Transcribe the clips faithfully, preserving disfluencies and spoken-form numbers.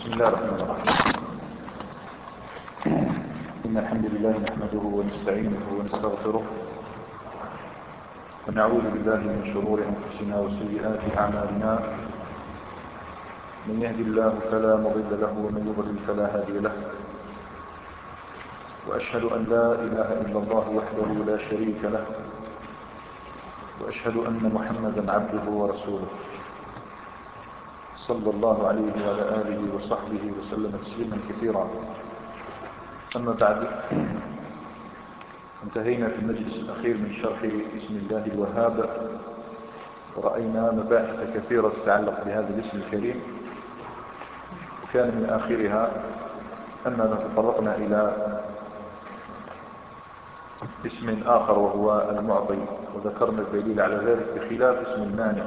بسم الله الرحمن الرحيم. إن الحمد لله نحمده ونستعينه ونستغفره ونعوذ بالله من شرور أنفسنا وسيئات أعمالنا. من يهدي الله فلا مضل له ومن يضلل فلا هادي له، وأشهد أن لا إله إلا الله وحده لا شريك له، وأشهد أن محمدا عبده ورسوله صلى الله عليه وعلى آله وصحبه وسلم تسليما كثيرا. أما بعد، انتهينا في المجلس الأخير من شرح اسم الله الوهاب، ورأينا مباحث كثيرة تتعلق بهذا الاسم الكريم، وكان من آخرها أننا تطرقنا إلى اسم آخر وهو المعطي، وذكرنا الدليل على ذلك بخلاف اسم المانع.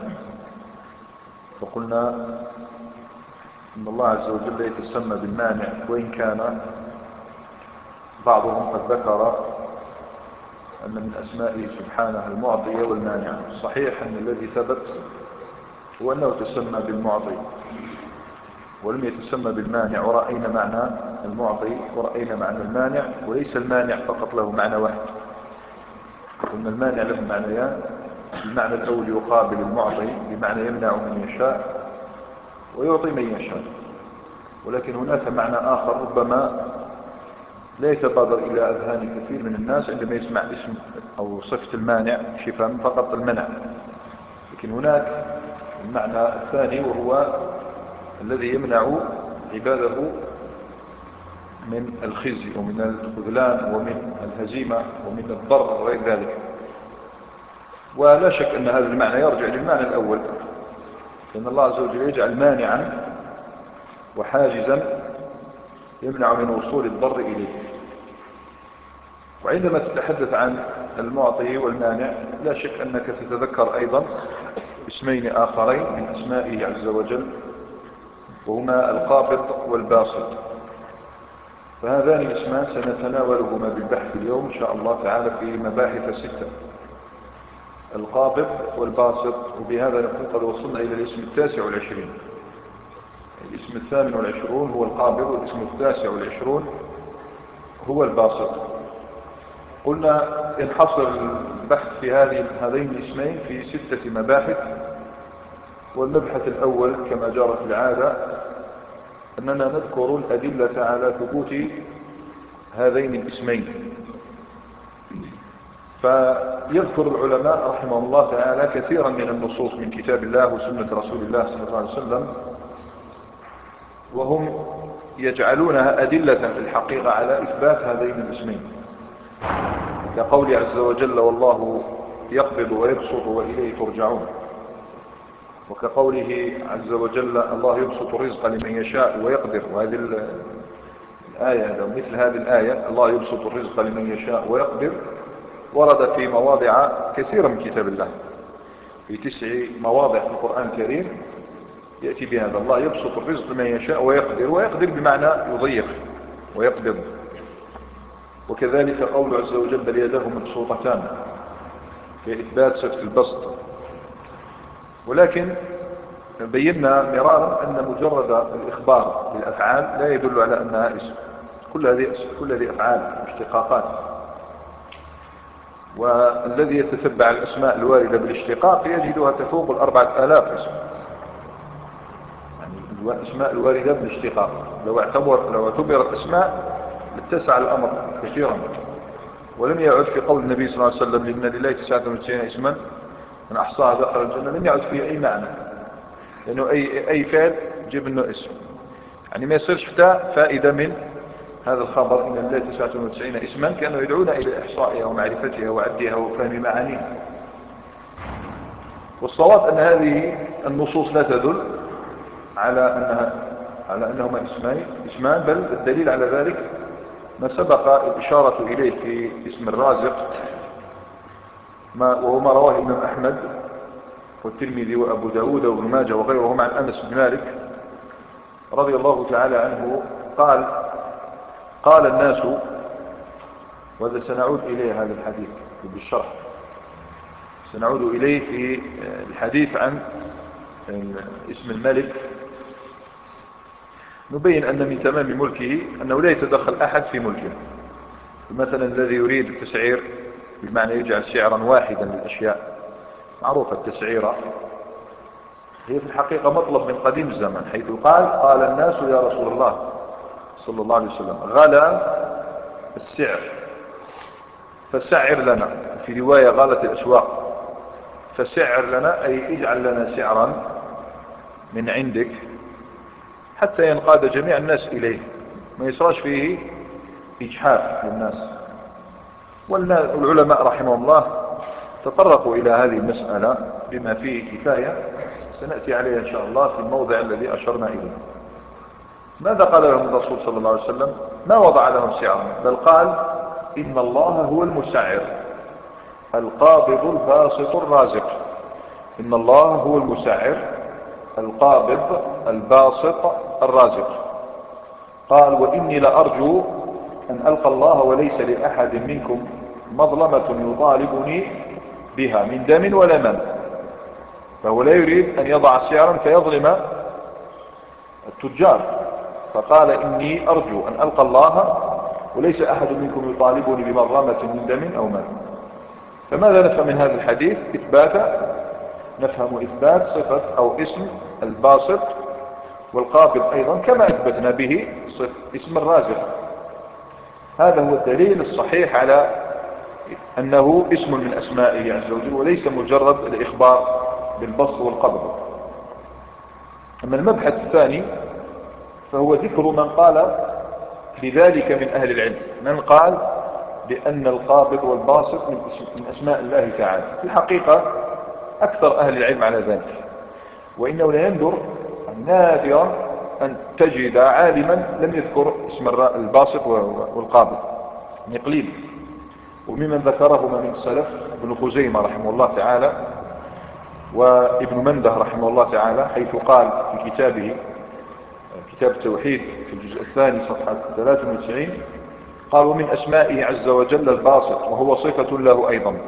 فقلنا إن الله عز وجل يتسمى بالمانع، وإن كان بعضهم قد ذكر أن من أسمائه سبحانه المعطي والمانع. الصحيح أن الذي ثبت هو أنه تسمى بالمعطي ولم يتسمى بالمانع، ورأينا معنى المعطي ورأينا معنى المانع، وليس المانع فقط له معنى واحد، وإن المانع له معنيان. المعنى الأول يقابل المعطي بمعنى يمنع من يشاء ويعطي من يشاء، ولكن هناك معنى آخر ربما لا يتبادر إلى أذهان كثير من الناس عندما يسمع اسم أو صفة المانع شفاء فقط المنع، لكن هناك المعنى الثاني وهو الذي يمنع عباده من الخزي ومن الخذلان ومن الهزيمة ومن الضر وغير ذلك. ولا شك أن هذا المعنى يرجع للمعنى الأول، لأن الله عز وجل يجعل مانعا وحاجزا يمنع من وصول الضر إليه. وعندما تتحدث عن المعطي والمانع لا شك أنك تتذكر أيضا اسمين آخرين من أسمائه عز وجل، وهما القابض والباسط. فهذان الاسمان سنتناولهما بالبحث اليوم إن شاء الله تعالى في مباحث ستة: القابض والباسط. وبهذا نكون قد وصلنا إلى الاسم التاسع والعشرين. الاسم الثامن والعشرون هو القابض، والاسم التاسع والعشرون هو الباسط. قلنا ينحصر البحث في هذه هذين الاسمين في ستة مباحث. والمبحث الأول كما جرت العادة أننا نذكر الأدلة على ثبوت هذين الاسمين. فيذكر العلماء رحمه الله تعالى كثيرا من النصوص من كتاب الله وسنة رسول الله صلى الله عليه وسلم، وهم يجعلونها أدلة في الحقيقة على إثبات هذين الاسمين، كقول عز وجل: والله يقبض ويبسط وإليه ترجعون، وكقوله عز وجل: الله يبسط الرزق لمن يشاء ويقدر. وهذه الآية أو مثل هذه الآية الله يبسط الرزق لمن يشاء ويقدر ورد في مواضع كثيرة من كتاب الله، في تسع مواضع في القرآن الكريم يأتي بهذا: الله يبسط الرزق لمن يشاء ويقدر. ويقدر بمعنى يضيق ويقبض. وكذلك قول عز وجل: بل يداه مبسوطتان، في إثبات صفة البسط. ولكن بينا مرارا أن مجرد الإخبار بالأفعال لا يدل على أنها اسم. كل هذه كل هذه أفعال واشتقاقات، والذي يتتبع الأسماء الواردة بالاشتقاق يجدها تفوق الأربعة آلاف اسم. يعني الأسماء الواردة بالاشتقاق لو اعتبر لو اعتبرت أسماء لاتسع الأمر كثيرا. ولم يعد في قول النبي صلى الله عليه وسلم: لأن لله تسعة وتسعين اسما من أحصاها دخل الجنة، لم يعد فيه أي معنى، لأنه أي أي فعل جيب منه اسم. يعني ما يصيرش حتى فائدة من هذا الخبر: إن لله تسعة وتسعين اسما، كانوا يدعون إلى إحصائها ومعرفتها وعدها وفهم معانيها. والصواب أن هذه النصوص لا تدل على أنها على أنهما اسمين اسمان، بل الدليل على ذلك ما سبق الإشارة إليه في اسم الرازق، ما وهو ما رواه الإمام أحمد والترمذي وأبو داود وابن ماجه وغيرهم عن أنس بن مالك رضي الله تعالى عنه قال: قال الناس، وهذا سنعود إليه هذا الحديث بالشرح، سنعود إليه في الحديث عن اسم الملك نبين أن من تمام ملكه أنه لا يتدخل أحد في ملكه. مثلا الذي يريد التسعير بمعنى يجعل سعرا واحدا للأشياء، معروفة التسعيرة هي في الحقيقة مطلب من قديم الزمن، حيث قال قال الناس يا رسول الله صلى الله عليه وسلم غلا السعر فسعر لنا، في رواية غالت الأسواق، فسعر لنا أي اجعل لنا سعرا من عندك حتى ينقاد جميع الناس إليه، ما يصراش فيه إجحاف للناس. والعلماء رحمهم الله تطرقوا إلى هذه المسألة بما فيه كفاية، سنأتي عليه إن شاء الله في الموضع الذي أشرنا إليه. ماذا قال لهم الرسول صلى الله عليه وسلم؟ ما وضع لهم سعرا، بل قال إن الله هو المسعر القابض الباسط الرازق. إن الله هو المسعر القابض الباسط الرازق. قال وإني لأرجو أن ألقى الله وليس لأحد منكم مظلمة يطالبني بها من دم ولا مال. فهو لا يريد أن يضع سعرا فيظلم التجار، فقال إني أرجو أن ألقى الله وليس أحد منكم يطالبني بمظلمة من دم أو مال. فماذا نفهم من هذا الحديث؟ إثبات نفهم إثبات صفة أو اسم الباسط والقابض أيضا، كما أثبتنا به صفة اسم الرازق. هذا هو الدليل الصحيح على أنه اسم من أسمائه عز وجل وليس مجرد الإخبار بالبسط والقبض. أما المبحث الثاني فهو ذكر من قال بذلك من أهل العلم، من قال بأن القابض والباسط من أسماء الله تعالى. في الحقيقة أكثر أهل العلم على ذلك، وإنه لا يندر نادرا أن تجد عالما لم يذكر اسم الباسط والقابض، يعني قليل. وممن ذكرهما من السلف ابن خزيمة رحمه الله تعالى وابن منده رحمه الله تعالى، حيث قال في كتابه كتاب التوحيد في الجزء الثاني صفحة ثلاثة وتسعين قال ومن أسمائه عز وجل الباسط وهو صفة له أيضا.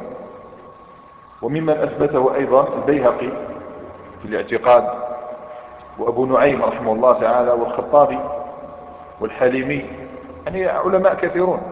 وممن أثبته أيضا البيهقي في الاعتقاد وأبو نعيم رحمه الله تعالى والخطابي والحليمي، يعني علماء كثيرون.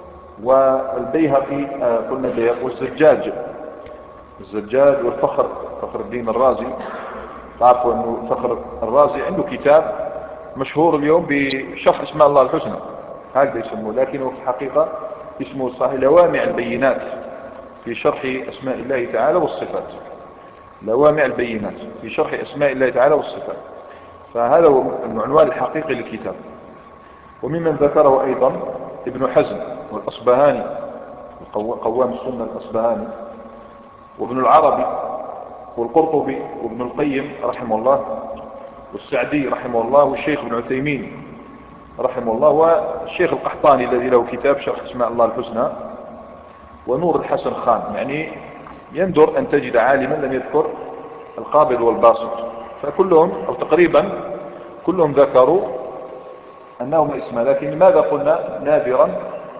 والبيهقي قلنا البيهقي والزجاج الزجاج والفخر فخر الدين الرازي. تعرفوا أنه فخر الرازي عنده كتاب مشهور اليوم بشرح اسماء الله الحسنى، هكذا يسموه، لكنه في الحقيقة اسمه الصحيح لوامع البينات في شرح أسماء الله تعالى والصفات. لوامع البينات في شرح أسماء الله تعالى والصفات، فهذا هو العنوان الحقيقي للكتاب. وممن ذكره أيضا ابن حزم والأصبهاني قوام السنة الأصبهاني، وابن العربي والقرطبي وابن القيم رحمه الله والسعدي رحمه الله والشيخ ابن عثيمين رحمه الله والشيخ القحطاني الذي له كتاب شرح اسماء الله الحسنى، ونور الحسن خان. يعني يندر أن تجد عالما لم يذكر القابض والباسط، فكلهم أو تقريبا كلهم ذكروا أنهما اسما. لكن لماذا قلنا نادرا؟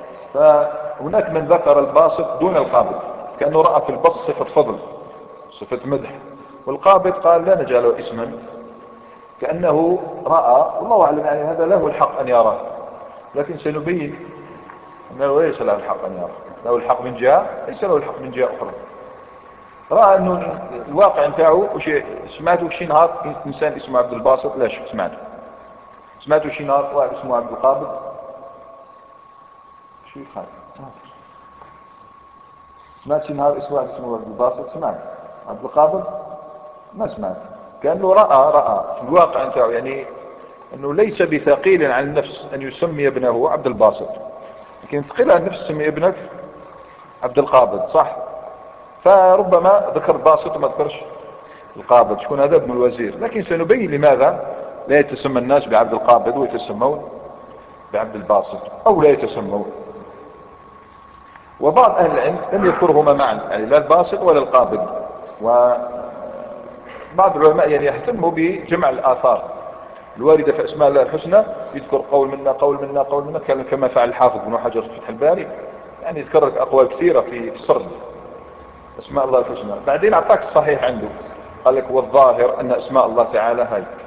فهناك من ذكر الباسط دون القابض كأنه رأى في البسط صفة فضل صفة مدح، والقابض قال لا نجعله اسما كأنه رأى، والله أعلم يعني هذا له الحق أن يراه، لكن سنبين أنه ليس له الحق أن يراه، له الحق من جهة ليس له الحق من جهة أخرى. رأى أنه الواقع انتاعه وشي سمعته شي نهار إنسان اسمه عبد الباسط، لا شك سمعته سمعته شي نهار واحد اسمه عبد القابض، شو يخالف سمعت شي نهار اسمه واحد اسمه عبد الباسط، سمعت عبد القابض ما سمعت. كأنه رأى رأى في الواقع انتاعه، يعني أنه ليس بثقيل عن النفس أن يسمي ابنه عبد الباسط، لكن ثقيل عن النفس تسمي ابنك عبد القابض، صح؟ فربما ذكر باسط وما ذكرش القابض، شكون هذا؟ ابن الوزير. لكن سنبين لماذا لا يتسمى الناس بعبد القابض ويتسمون بعبد الباسط أو لا يتسمون. وبعض أهل العلم لم يذكرهما معا، يعني لا الباسط ولا القابض. وبعض العلماء يعني يهتموا بجمع الآثار الواردة في أسماء الله الحسنى، يذكر قول منا قول منا قول منا كما فعل الحافظ ابن حجر في فتح الباري، يعني يذكر لك أقوال كثيرة في السرد أسماء الله الحسنى. بعدين أعطاك الصحيح عنده، قال لك والظاهر أن أسماء الله تعالى هاي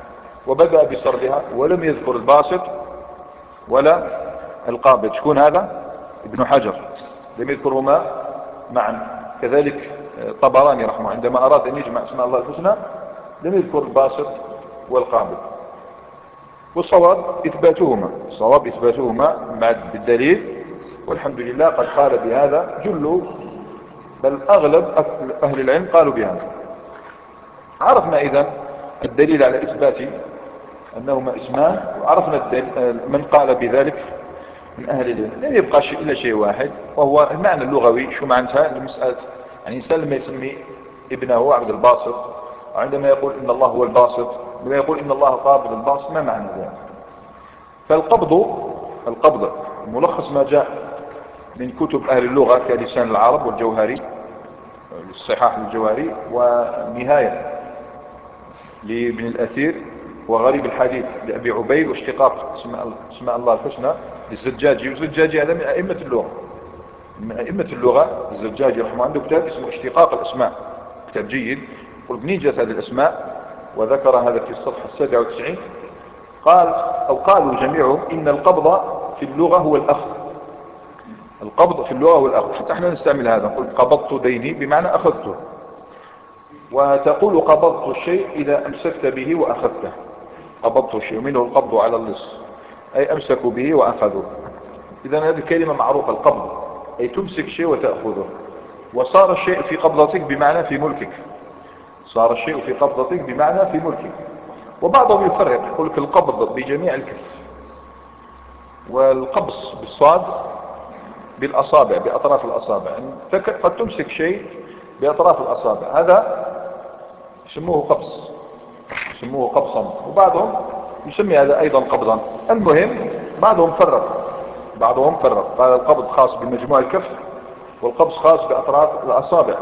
وبدأ بسردها ولم يذكر الباسط ولا القابض. شكون هذا؟ ابن حجر لم يذكرهما معا. كذلك طبراني رحمه عندما أراد أن يجمع اسماء الله الحسنى لم يذكر الباسط والقابض. والصواب إثباتهما، الصواب إثباتهما بالدليل، والحمد لله قد قال بهذا جل بل أغلب أهل العلم قالوا بهذا. عرفنا إذن الدليل على إثبات أنهما اسمان، وعرفنا من قال بذلك من أهل العلم. لم يبقى شيء إلا شيء واحد، وهو المعنى اللغوي. شو معناتها المسألة؟ يعني إنسان لما يسمي ابنه عبد الباسط، وعندما يقول إن الله هو الباسط، لما يقول إن الله قابض الباسط، ما معنى ذلك؟ فالقبض القبض ملخص ما جاء من كتب أهل اللغة كلسان العرب والجوهري، الصحاح للجوهري، ونهاية لابن الأثير، وغريب الحديث لأبي عبيد، واشتقاق اسماء الله الحسنى للزجاجي. والزجاجي هذا من أئمة اللغة، من أئمة اللغة. الزجاجي رحمه عنده كتاب اسمه اشتقاق الأسماء، كتاب جيد. قل منين جاءت هذه الأسماء؟ وذكر هذا في الصفحة السابعة والتسعين. قال أو قالوا جميعهم إن القبض في اللغة هو الأخذ. القبض في اللغة هو الأخذ، حتى احنا نستعمل هذا، نقول قبضت ديني بمعنى أخذته. وتقول قبضت الشيء إذا أمسكت به وأخذته. قبضت الشيء، منه القبض على اللص أي أمسكوا به وأخذوا. إذا هذه الكلمة معروفة، القبض أي تمسك شيء وتأخذه. وصار الشيء في قبضتك بمعنى في ملكك، صار الشيء في قبضتك بمعنى في ملكك. وبعضهم يفرق، يقول لك القبض بجميع الكف، والقبض بالصاد بالأصابع، بأطراف الأصابع. قد تمسك شيء بأطراف الأصابع، هذا يسموه قبض، يسموه قبضا. وبعضهم يسمي هذا أيضا قبضا. المهم بعضهم فرق، بعضهم فرق قال القبض خاص بمجموع الكف، والقبض خاص بأطراف الأصابع.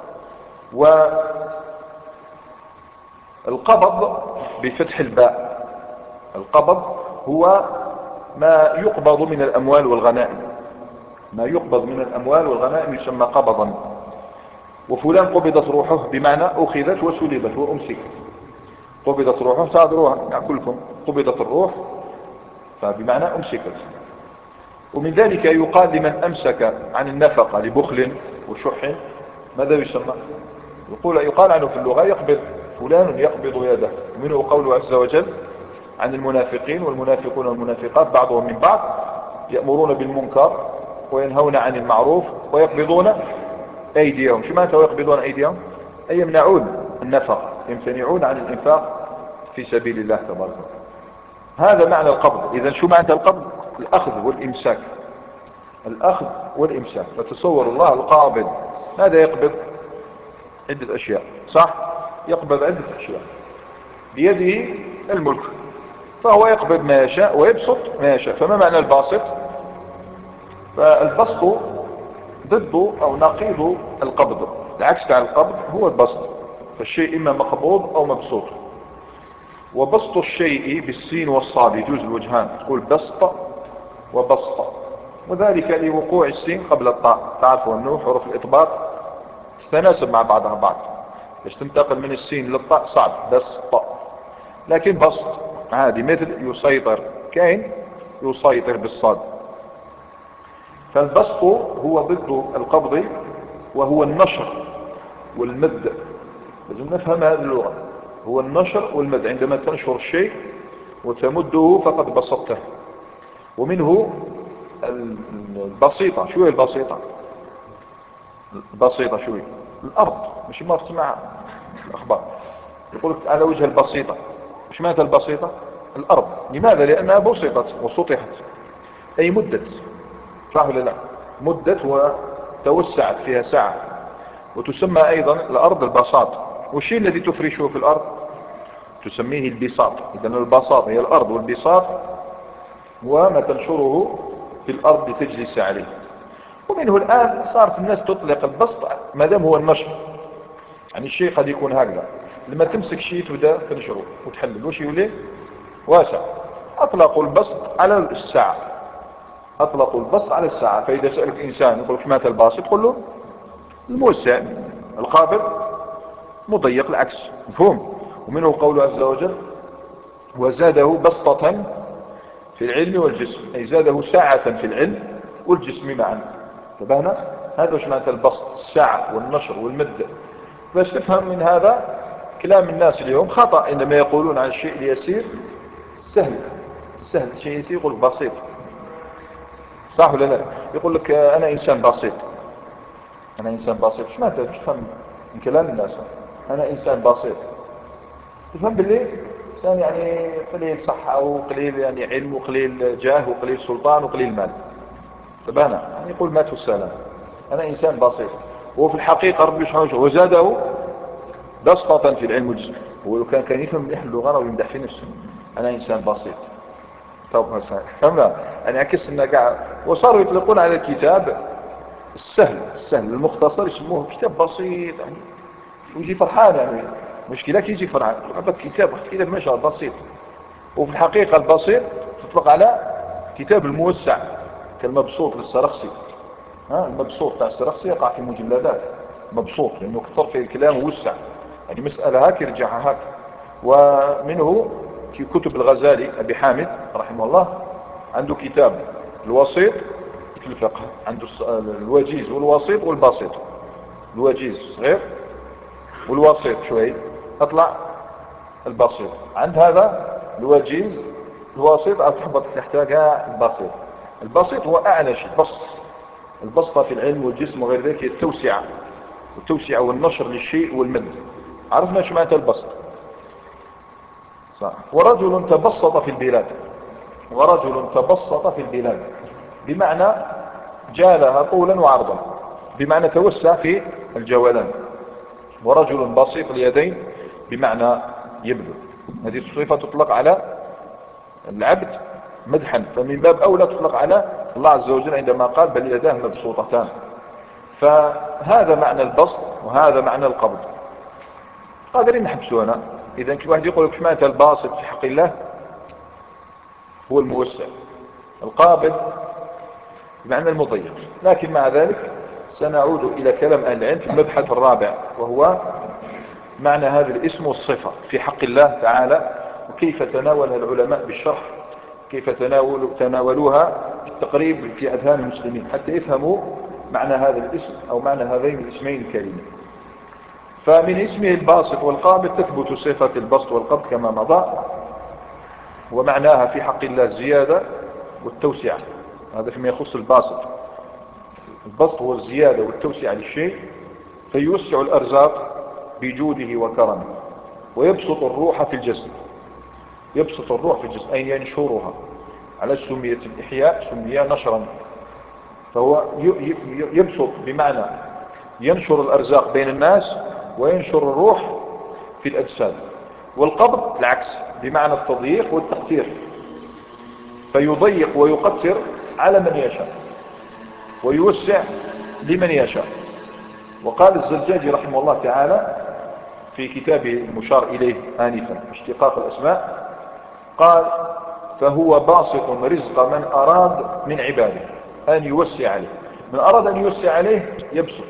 والقبض بفتح الباء، القبض هو ما يقبض من الأموال والغنائم، ما يقبض من الأموال والغنائم يسمى قبضا. وفلان قبضت روحه بمعنى أخذت وسلبت وأمسكت. قبضت روحه تعذروها يعني كلكم، قبضت الروح فبمعنى أمسكت. ومن ذلك يقال لمن أمسك عن النفقة لبخل وشح، ماذا يسمى؟ يقول يقال عنه في اللغة يقبض، فلان يقبض يده. ومنه قوله عز وجل عن المنافقين والمنافقون والمنافقات بعضهم من بعض يأمرون بالمنكر وينهون عن المعروف ويقبضون أيديهم. شو معنى ويقبضون أيديهم؟ أي يمنعون النفق، يمتنعون عن الإنفاق في سبيل الله تبارك. هذا معنى القبض. إذا شو معنى القبض؟ الأخذ والإمساك، الأخذ والإمساك. فتصور الله القابض، ماذا يقبض؟ عدة أشياء، صح؟ يقبض عدة أشياء، بيده الملك، فهو يقبض ما يشاء ويبسط ما يشاء. فما معنى الباسط؟ فالبسط ضد أو نقيض القبض، العكس تاع القبض هو البسط. فالشيء إما مقبوض أو مبسوط. وبسط الشيء بالسين والصاد يجوز الوجهان، تقول بسط وبسط، وذلك لوقوع السين قبل الطاء. تعرفوا أنه حروف الإطباق تتناسب مع بعضها بعض، باش تنتقل من السين للطاء صعب، بسط. لكن بسط عادي، مثل يسيطر، كاين يسيطر بالصاد. فالبسط هو ضد القبض، وهو النشر والمد. لازم نفهم هذه اللغة، هو النشر والمد. عندما تنشر الشيء وتمده فقد بسطته. ومنه البسيطة. شو هي البسيطة؟ البسيطة شو هي؟ الأرض، مش ما تسمع الأخبار يقول لك على وجه البسيطة. مش معنى البسيطة؟ الأرض. لماذا؟ لأنها بسطت وسطحت، أي مدت، صح ولا لا؟ مدت وتوسعت فيها ساعة. وتسمى أيضا الأرض البساط. والشيء الذي تفرشه في الأرض تسميه البساط. إذن البساط هي الأرض، والبساط وما تنشره في الأرض لتجلس عليه. ومنه الآن صارت الناس تطلق البسط ما دام هو النشر. يعني الشيء قد يكون هكذا، لما تمسك شيء تبدأ تنشره وتحلل وش يولي واسع. أطلقوا البسط على الساعة، أطلقوا البسط على الساعة. فإذا سألك إنسان يقول لك ماذا الباسط، تقول له الموسع. القابض مضيق، العكس، مفهوم. ومنه قوله عز وجل وزاده بسطة في العلم والجسم، أي زاده ساعة في العلم والجسم معا. فبهنا هذا وش معنى البسط، السعة والنشر والمد. باش تفهم من هذا كلام الناس اليوم خطأ، إنما يقولون عن الشيء اليسير سهل، سهل شيء يسير يقول بسيط، صح ولا لا؟ يقول لك أنا إنسان بسيط، أنا إنسان بسيط. شو معنى تفهم من كلام الناس أنا إنسان بسيط؟ تفهم باللي إنسان يعني قليل صحة وقليل يعني علم وقليل جاه وقليل سلطان وقليل مال. فبهنا يعني يقول مات السلام أنا إنسان بسيط. وفي الحقيقة ربي سبحانه وتعالى وزاده بسطة في العلم والجسم. هو كان كان يفهم مليح اللغة ويمدح في نفسه أنا إنسان بسيط. طب فهمنا يعني عكس إنه قاعد. وصاروا يطلقون على الكتاب السهل السهل المختصر يسموه كتاب بسيط يعني، ويجي فرحان يعني. مشكلة يجي فرحان عبك كتاب كتاب ما شاء الله بسيط. وفي الحقيقة البسيط تطلق على كتاب الموسع كالمبسوط للسرخسي. ها المبسوط تاع السرخسي يقع في مجلدات مبسوط لأنه كثر في الكلام ووسع يعني مسألة هاك يرجعها هاك. ومنه في كتب الغزالي أبي حامد رحمه الله عنده كتاب الوسيط في الفقه، عنده الوجيز والوسيط والبسيط. الوجيز صغير والوسيط شوي اطلع البسيط. عند هذا الوجيز الوسيط تحبط تحتاجها البسيط. البسيط هو أعلى شيء بسط، البسطة في العلم والجسم وغير ذلك التوسعة والتوسعة والنشر للشيء والمد. عرفنا شو معنى البسط صح. ورجل تبسط في البلاد، ورجل تبسط في البلاد بمعنى جالها طولا وعرضا، بمعنى توسع في الجولان. ورجل بسيط اليدين بمعنى يبذل. هذه الصفة تطلق على العبد مدحا، فمن باب أولى تطلق على الله عز وجل عندما قال بل يداه مبسوطتان. فهذا معنى البسط وهذا معنى القبض. قادرين نحبسوا هنا. إذا كل واحد يقول لك شو معنى الباسط في حق الله هو الموسع، القابض بمعنى المضيق. لكن مع ذلك سنعود إلى كلام أهل العلم في المبحث الرابع، وهو معنى هذا الاسم والصفة في حق الله تعالى، وكيف تناولها العلماء بالشرح، كيف تناول تناولوها بالتقريب في أذهان المسلمين حتى يفهموا معنى هذا الاسم أو معنى هذين الاسمين الكريمين. فمن اسمه الباسط والقابض تثبت صفة البسط والقبض كما مضى، ومعناها في حق الله الزيادة والتوسعة. هذا فيما يخص الباسط. البسط هو الزيادة والتوسعة للشيء، فيوسع الأرزاق بجوده وكرمه، ويبسط الروح في الجسد. يبسط الروح في الجسد أي ينشرها، على سمية الإحياء سمية نشرا. فهو يبسط بمعنى ينشر الأرزاق بين الناس وينشر الروح في الأجساد. والقبض العكس بمعنى التضييق والتقتير، فيضيق ويقتر على من يشاء ويوسع لمن يشاء. وقال الزجاجي رحمه الله تعالى في كتابه المشار إليه آنفا اشتقاق الأسماء قال فهو باسط رزق من أراد من عباده أن يوسع عليه. من أراد أن يوسع عليه يبسط،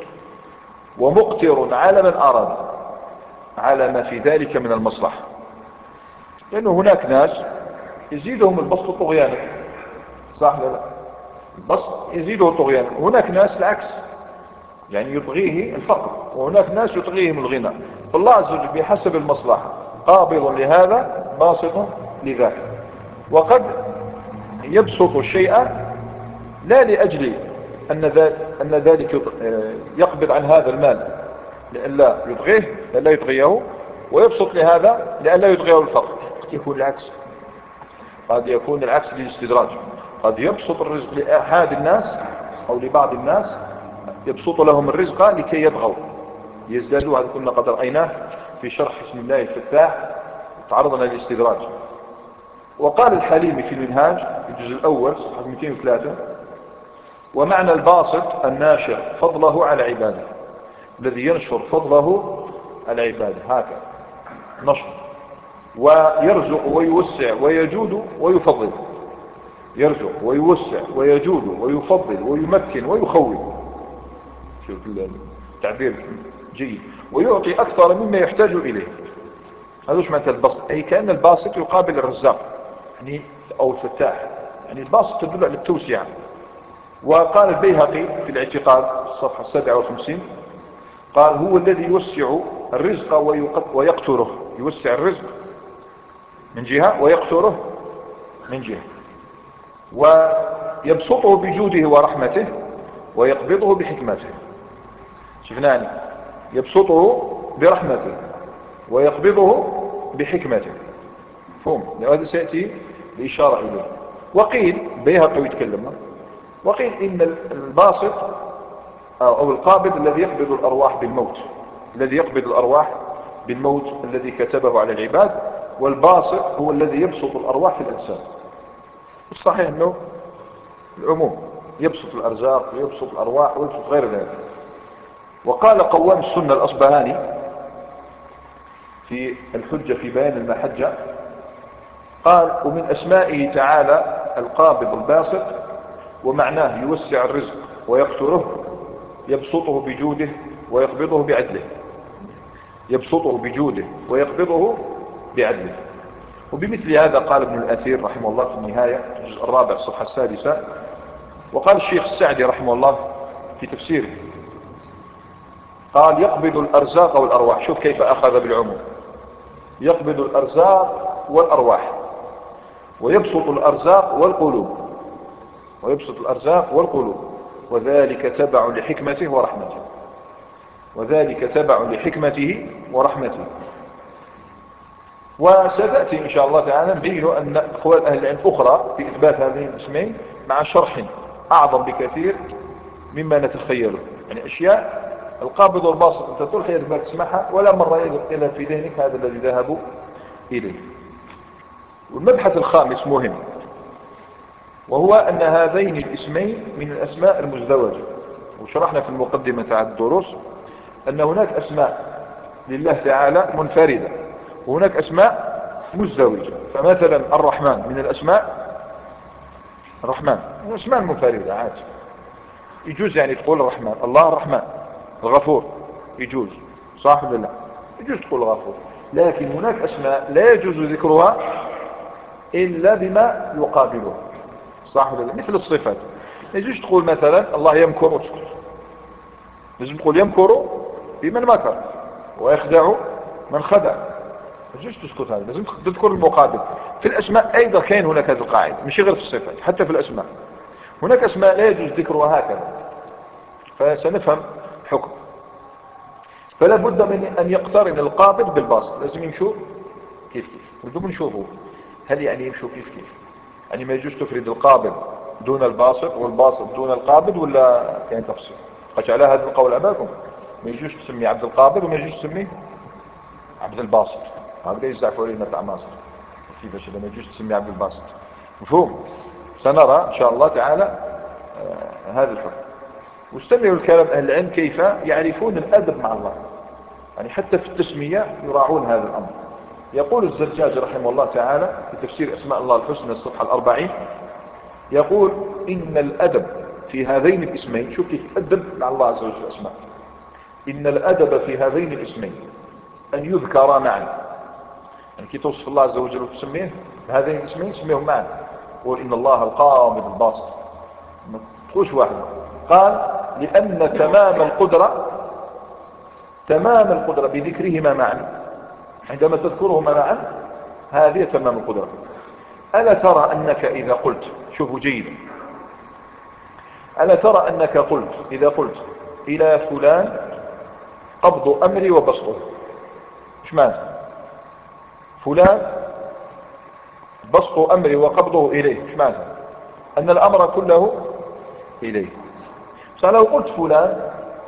ومقتر على من أراد على ما في ذلك من المصلحة. لأنه هناك ناس يزيدهم البسط طغيانا، صح لا لا؟ البسط يزيده طغيانا. هناك ناس العكس يعني يطغيه الفقر، وهناك ناس يطغيهم الغنى. فالله عز وجل بحسب المصلحة قابض لهذا باسط لذاك. وقد يبسط الشيء لا لأجل أن ذلك يقبض عن هذا المال لئلا يطغيه لئلا يطغيه، ويبسط لهذا لئلا يطغيه الفقر. قد يكون العكس، قد يكون العكس للاستدراج. قد يبسط الرزق لأحد الناس أو لبعض الناس، يبسط لهم الرزق لكي يطغوا يزدادوا. هذا كنا قد رأيناه في شرح اسم الله الفتاح، تعرضنا للاستدراج. وقال الحليمي في المنهاج في الجزء الأول صفحة مئتين وثلاثة ومعنى الباسط الناشر فضله على عباده، الذي ينشر فضله على عباده هكذا نشر. ويرزق ويوسع ويجود ويفضل، يرزق ويوسع ويجود ويفضل ويمكن ويخوي، شوف التعبير جيد، ويعطي أكثر مما يحتاج إليه. هذا وش معنى البسط؟ أي كأن الباسط يقابل الرزاق يعني أو الفتاح. يعني الباسط تدل على التوسعة. وقال البيهقي في الاعتقاد الصفحة السابعة والخمسين قال هو الذي يوسع الرزق ويقتره، يوسع الرزق من جهة ويقتره من جهة، ويبسطه بجوده ورحمته ويقبضه بحكمته. شفناني يبسطه برحمته ويقبضه بحكمته، فهم لهذا سيأتي الإشارة إليه. وقيل بيهقي يتكلم، وقيل إن الباسط أو القابض الذي يقبض الأرواح بالموت، الذي يقبض الأرواح بالموت الذي كتبه على العباد، والباسط هو الذي يبسط الأرواح في الأجساد. الصحيح أنه العموم يبسط الأرزاق ويبسط الأرواح ويبسط غير ذلك. وقال قوام السنة الأصبهاني في الحجة في بيان المحجة قال ومن أسمائه تعالى القابض الباسط ومعناه يوسع الرزق ويقتره، يبسطه بجوده ويقبضه بعدله، يبسطه بجوده ويقبضه بعدله. وبمثل هذا قال ابن الأثير رحمه الله في النهاية الجزء الرابع الصفحة السادسة. وقال الشيخ السعدي رحمه الله في تفسيره قال يقبض الأرزاق والأرواح. شوف كيف أخذ بالعموم، يقبض الأرزاق والأرواح ويبسط الأرزاق والقلوب، ويبسط الأرزاق والقلوب، وذلك تبع لحكمته ورحمته، وذلك تبع لحكمته ورحمته. وستأتي إن شاء الله تعالى نبين أن أقوال أهل العلم أخرى في إثبات هذين الاسمين مع شرح أعظم بكثير مما نتخيله. يعني أشياء القابض والباسط أنت طول حياتك ما تسمعها ولا مرة إلا في ذهنك هذا الذي ذهبوا إليه. والمبحث الخامس مهم، وهو أن هذين الاسمين من الأسماء المزدوجة. وشرحنا في المقدمة تاع الدروس أن هناك أسماء لله تعالى منفردة وهناك أسماء مزدوجة. فمثلا الرحمن من الأسماء، الرحمن من الأسماء المنفردة عادي، يجوز يعني تقول الرحمن، الله الرحمن. الغفور يجوز، صح ولا لا؟ يجوز تقول الغفور. لكن هناك أسماء لا يجوز ذكرها إلا بما يقابله، صح ولا لا؟ مثل الصفات يجوز تقول مثلا الله يمكر وتسكت، لازم تقول يمكر بمن مكر ويخدع من خدع، يجوز تسكت. هذا لازم تذكر المقابل. في الأسماء أيضا كاين هناك هذه القاعدة، مش غير في الصفات، حتى في الأسماء هناك أسماء لا يجوز ذكرها هكذا، فسنفهم حكم. فلا بد من أن يقترن القابض بالباسط، لازم يمشوا كيف كيف. ودوم نشوفوا هل يعني يمشوا كيف كيف، يعني ما يجوز تفرد القابض دون الباسط والباسط دون القابض، ولا يعني تفصيل. قد على هذا القول أباكم ما يجوز تسمي عبد القابض وما يجوز تسميه عبد الباسط. هكذا يزعفوا علينا تاع مصر كيفاش ما يجوز تسمي عبد الباسط. مفهوم؟ سنرى إن شاء الله تعالى آه هذا الحكم. واستمعوا الكلام أهل العلم كيف يعرفون الأدب مع الله، يعني حتى في التسمية يراعون هذا الأمر. يقول الزجاج رحمه الله تعالى في تفسير أسماء الله الحسنى الصفحة الأربعين، يقول إن الأدب في هذين الاسمين، شوف كيف تأدب مع الله عز وجل الأسماء، إن الأدب في هذين الاسمين أن يذكر معا. يعني كي توصف الله عز وجل وتسميه هذين الاسمين سميهم معا، قول إن الله القابض الباسط، ما تقولش واحد. قال لأن تمام القدرة، تمام القدرة بذكرهما معا، عندما تذكرهما معا هذه تمام القدرة. ألا ترى أنك إذا قلت، شوفوا جيدا، ألا ترى أنك قلت إذا قلت إلى فلان قبض أمري وبسطه، ايش معنى؟ فلان بسط أمري وقبضه إليه، ايش معنى؟ أن الأمر كله إليه. فلو قلت فلان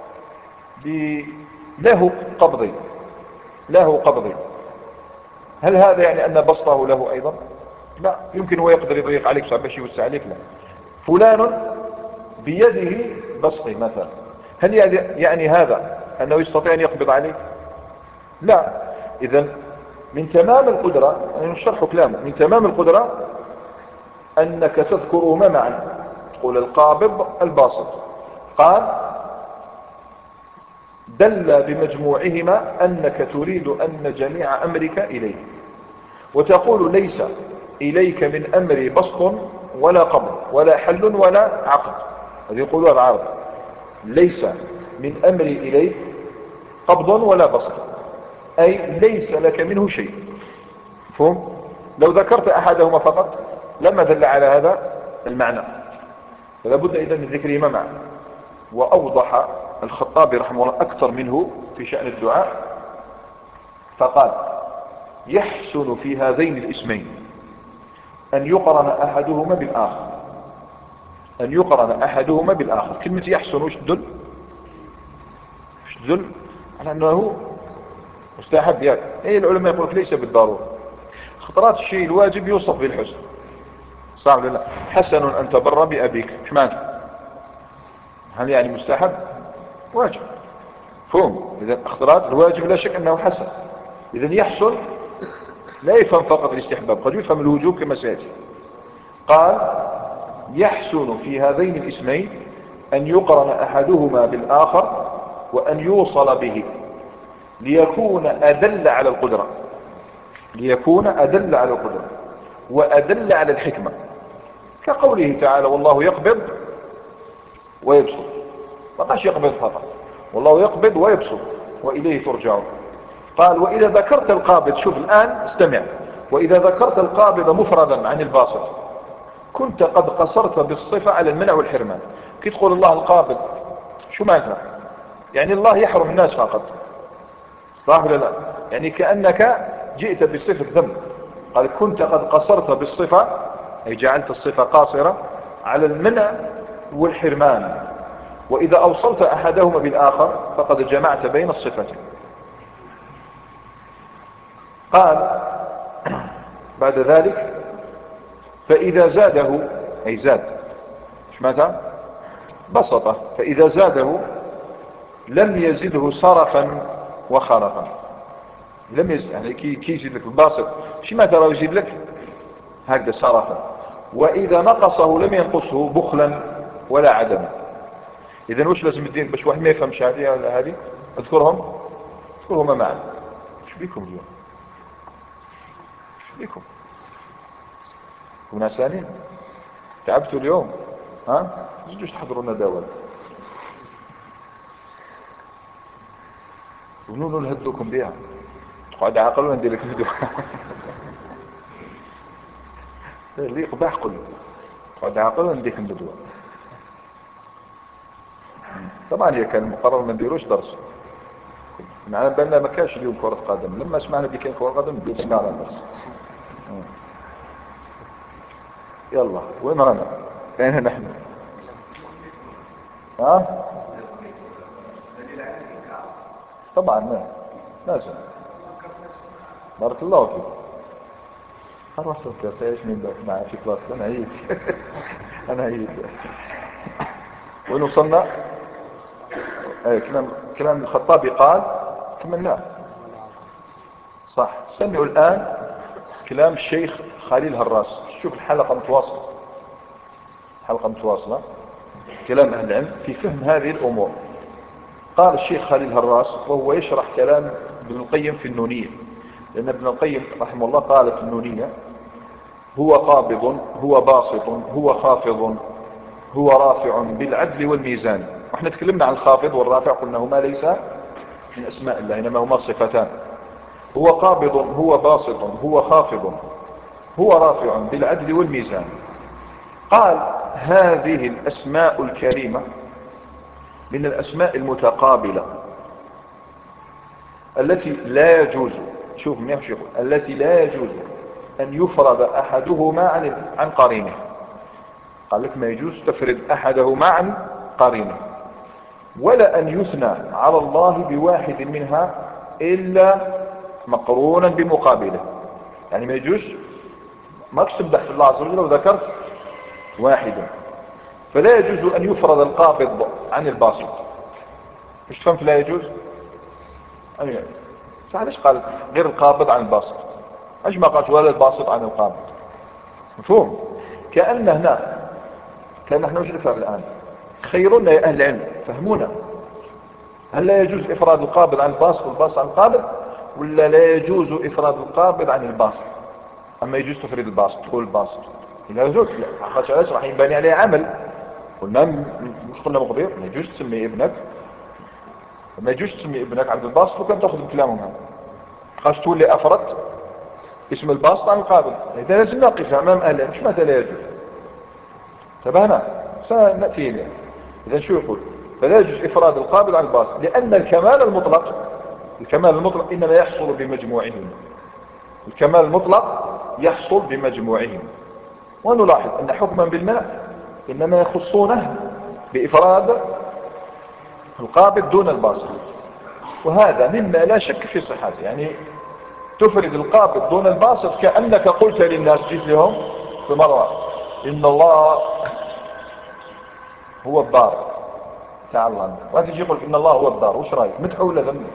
له قبضي، له قبضي، هل هذا يعني أن بسطه له أيضا؟ لا، يمكن هو يقدر يضيق عليك صعب باش يوسع عليك. لا، فلان بيده بسطي مثلا، هل يعني هذا أنه يستطيع أن يقبض عليك؟ لا. إذن من تمام القدرة، يعني نشرح كلامه، من تمام القدرة أنك تذكرهما معا، تقول القابض الباسط. قال دل بمجموعهما أنك تريد أن جميع أمرك إليه، وتقول ليس إليك من أمري بسط ولا قبض ولا حل ولا عقد. هذه يقولها العرب، ليس من أمري إليك قبض ولا بسط، أي ليس لك منه شيء. فهم؟ لو ذكرت أحدهما فقط لما دل على هذا المعنى، فلا بد إذن من ذكرهما معا. وأوضح الخطابي رحمه الله أكثر منه في شأن الدعاء، فقال يحسن في هذين الاسمين أن يقرن أحدهما بالآخر، أن يقرن أحدهما بالآخر. كلمة يحسن وش تدل؟ وش تدل؟ على أنه مستحب. يعني أي العلماء يقولون ليس بالضرورة، خطرات الشيء الواجب يوصف بالحسن، صعب لله. حسن أن تبر بأبيك، ايش معنى؟ هل يعني مستحب؟ واجب. فهم؟ إذا اختلاط الواجب لا شك أنه حسن. إذا يحسن لا يفهم فقط الاستحباب، قد يفهم الوجوب كما سيأتي. قال يحسن في هذين الاسمين أن يقرن أحدهما بالآخر وأن يوصل به ليكون أدل على القدرة، ليكون أدل على القدرة وأدل على الحكمة، كقوله تعالى والله يقبض ويبسط. ما قالش يقبض فقط، والله يقبض ويبسط وإليه ترجعون. قال وإذا ذكرت القابض، شوف الآن استمع، وإذا ذكرت القابض مفردا عن الباسط كنت قد قصرت بالصفة على المنع والحرمان. كي تقول الله القابض شو معناتها؟ يعني الله يحرم الناس فقط، صح ولا لا؟ يعني كأنك جئت بصفة ذم. قال كنت قد قصرت بالصفة، أي جعلت الصفة قاصرة على المنع والحرمان، وإذا أوصلت أحدهما بالآخر فقد جمعت بين الصفتين. قال بعد ذلك فإذا زاده، أي زاد ايش معناتها؟ بسطه. فإذا زاده لم يزده صرفا وخرفا. لم يزد يعني كي كي يزيد لك الباسط شي ما ترى يزيد لك هكذا صرفا. وإذا نقصه لم ينقصه بخلا ولا عدما. إذا وش لازم الدين باش واحد ما يفهمش هذه ولا هذه؟ اذكرهم اذكرهما معا. ايش بيكم اليوم؟ ايش بيكم؟ كنا سالين تعبتوا اليوم؟ ها؟ زيدوش تحضروا ندوات. ونونو نهدوكم بها. تقعد عاقل وندير لك فيديو. اللي يقبح قل تقعد عاقل وندير لك ندوة. طبعا هي كان مقرر ما نديروش درس. معنا بالنا ما كانش اليوم كرة قدم، لما سمعنا بكين كرة قدم بديت سمعنا الدرس. يلا وين رانا؟ اين نحن؟ ها؟ طبعا ما لازم. بارك الله فيك. هروح فكرت ايش مين بقى معي في كلاس؟ انا عيد. انا عيد. وين وصلنا؟ ايه كلام كلام الخطابي قال كملناه صح. استمعوا الان كلام الشيخ خليل هراس. شوف الحلقة متواصلة، حلقة متواصلة كلام أهل العلم في فهم هذه الأمور. قال الشيخ خليل هراس وهو يشرح كلام ابن القيم في النونية، لأن ابن القيم رحمه الله قال في النونية هو قابض هو باسط هو خافض هو رافع بالعدل والميزان. واحنا تكلمنا عن الخافض والرافع قلنا هما ليس من أسماء الله إنما هما صفتان. هو قابض هو باسط هو خافض هو رافع بالعدل والميزان. قال هذه الأسماء الكريمة من الأسماء المتقابلة التي لا يجوز، شوف من يخشق، التي لا يجوز أن يفرد أحدهما عن عن قرينه. قال لك ما يجوز تفرد أحدهما عن قرينه، ولا أن يثنى على الله بواحد منها إلا مقرونا بمقابله. يعني ما يجوز ماكش تمدح في الله عز وجل لو ذكرت واحدا، فلا يجوز أن يفرد القابض عن الباسط. مش تفهم لا يجوز؟ أمين صح. ليش قال غير القابض عن الباسط؟ ايش ما قالت ولا الباسط عن القابض؟ مفهوم؟ كأن هنا كأن احنا وش نفهم الآن؟ خيرنا يا أهل العلم فهمونا هل لا يجوز إفراد القابض عن الباسط والباسط عن القابض، ولا لا يجوز إفراد القابض عن الباسط؟ أما يجوز تفريد الباسط تقول الباسط إذا يجوز، لا خاطر علاش راح ينبني عليه عمل. قلنا مش قلنا مقبير ما يجوز تسمي ابنك، ما يجوز تسمي ابنك عبد الباسط وكان تاخذ بكلامهم هذا، خاص تولي أفرد اسم الباسط عن القابض. إذا لازم نقف أمام أهل مش متى لا يجوز. تبهنا سنأتي إليه. إذا شو يقول؟ فلا يجوز إفراد القابض عن الباسط، لأن الكمال المطلق الكمال المطلق إنما يحصل بمجموعهم. الكمال المطلق يحصل بمجموعهم. ونلاحظ أن حكما بالمنع إنما يخصونه بإفراد القابض دون الباسط، وهذا مما لا شك في صحته. يعني تفرد القابض دون الباسط كأنك قلت للناس، جيت لهم في مرة إن الله هو الضار تعالى الله، وهذا يجي يقول إن الله هو الضار، وش رأيك؟ مدحه ولا ذم؟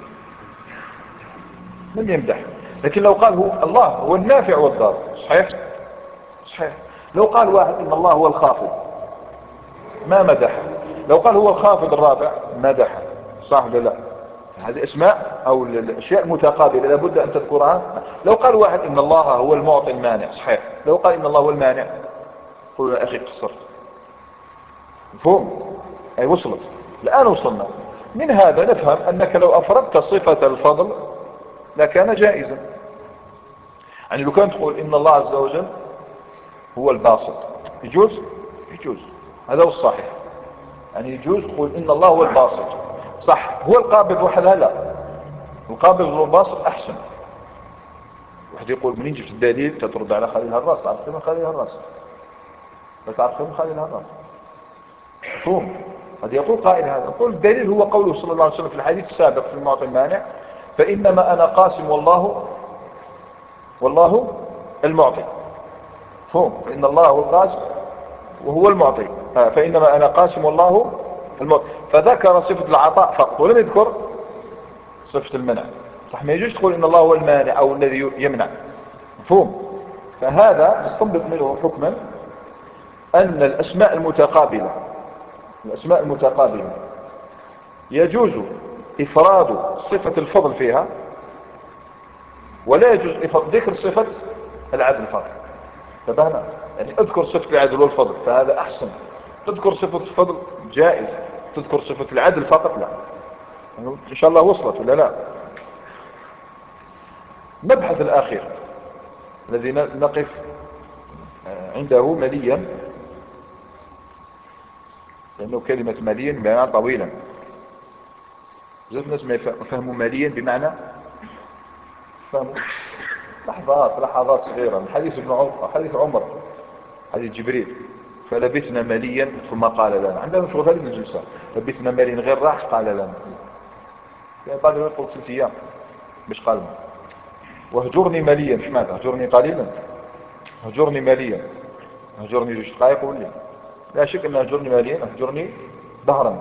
لم يمدح. لكن لو قال هو الله هو النافع والضار، صحيح صحيح. لو قال واحد إن الله هو الخافض ما مدحه. لو قال هو الخافض الرافع مدحه، صح ولا لا؟ هذه اسماء او الاشياء المتقابله لابد ان تذكرها. لو قال واحد ان الله هو المعطي المانع، صحيح. لو قال ان الله هو المانع قل يا اخي قصرت. مفهوم؟ اي وصلت. الان وصلنا. من هذا نفهم انك لو افردت صفه الفضل لكان جائزا. يعني لو كان تقول ان الله عز وجل هو الباسط يجوز؟ يجوز، هذا هو الصحيح. يعني يجوز تقول ان الله هو الباسط، صح. هو القابض وحدها؟ لا، القابض والباسط احسن. واحد يقول منين جبت الدليل؟ تترد على خليل هراس. تعرف كيف خليل هراس؟ لا تعرف كيف خليل هراس؟ مفهوم؟ قد يقول قائل هذا، يقول الدليل هو قوله صلى الله عليه وسلم في الحديث السابق في المعطي المانع: فانما انا قاسم والله والله المعطي. مفهوم؟ فان الله هو القاسم وهو المعطي. فانما انا قاسم والله المعطي. فذكر صفة العطاء فقط ولم يذكر صفة المنع. صح، ما يجوز تقول ان الله هو المانع او الذي يمنع. مفهوم؟ فهذا نستنبط منه حكما ان الاسماء المتقابلة الاسماء المتقابلة يجوز افراد صفة الفضل فيها، ولا يجوز ذكر صفة العدل فقط. تبهنا؟ يعني اذكر صفة العدل والفضل فهذا احسن، تذكر صفة الفضل جائز، تذكر صفة العدل فقط لا. ان شاء الله وصلت ولا لا؟ المبحث الاخير الذي نقف عنده مليا، لانه كلمة مليا بمعنى طويلا. بزاف الناس ما يفهموا مليا بمعنى فهموا لحظات لحظات صغيرة. من حديث ابن عمر، حديث عمر حديث جبريل: فلبثنا مليا ثم قال لنا. عندنا شغل هذه الجلسة، لبثنا مليا غير راح قال لنا. يعني بعد ما يقول ثلاث ايام مش قال لنا. واهجرني مليا، مش معنى اهجرني قليلا، اهجرني مليا، اهجرني جوج دقائق ولي. لا شك ان اهجرني مليا اهجرني دهرا.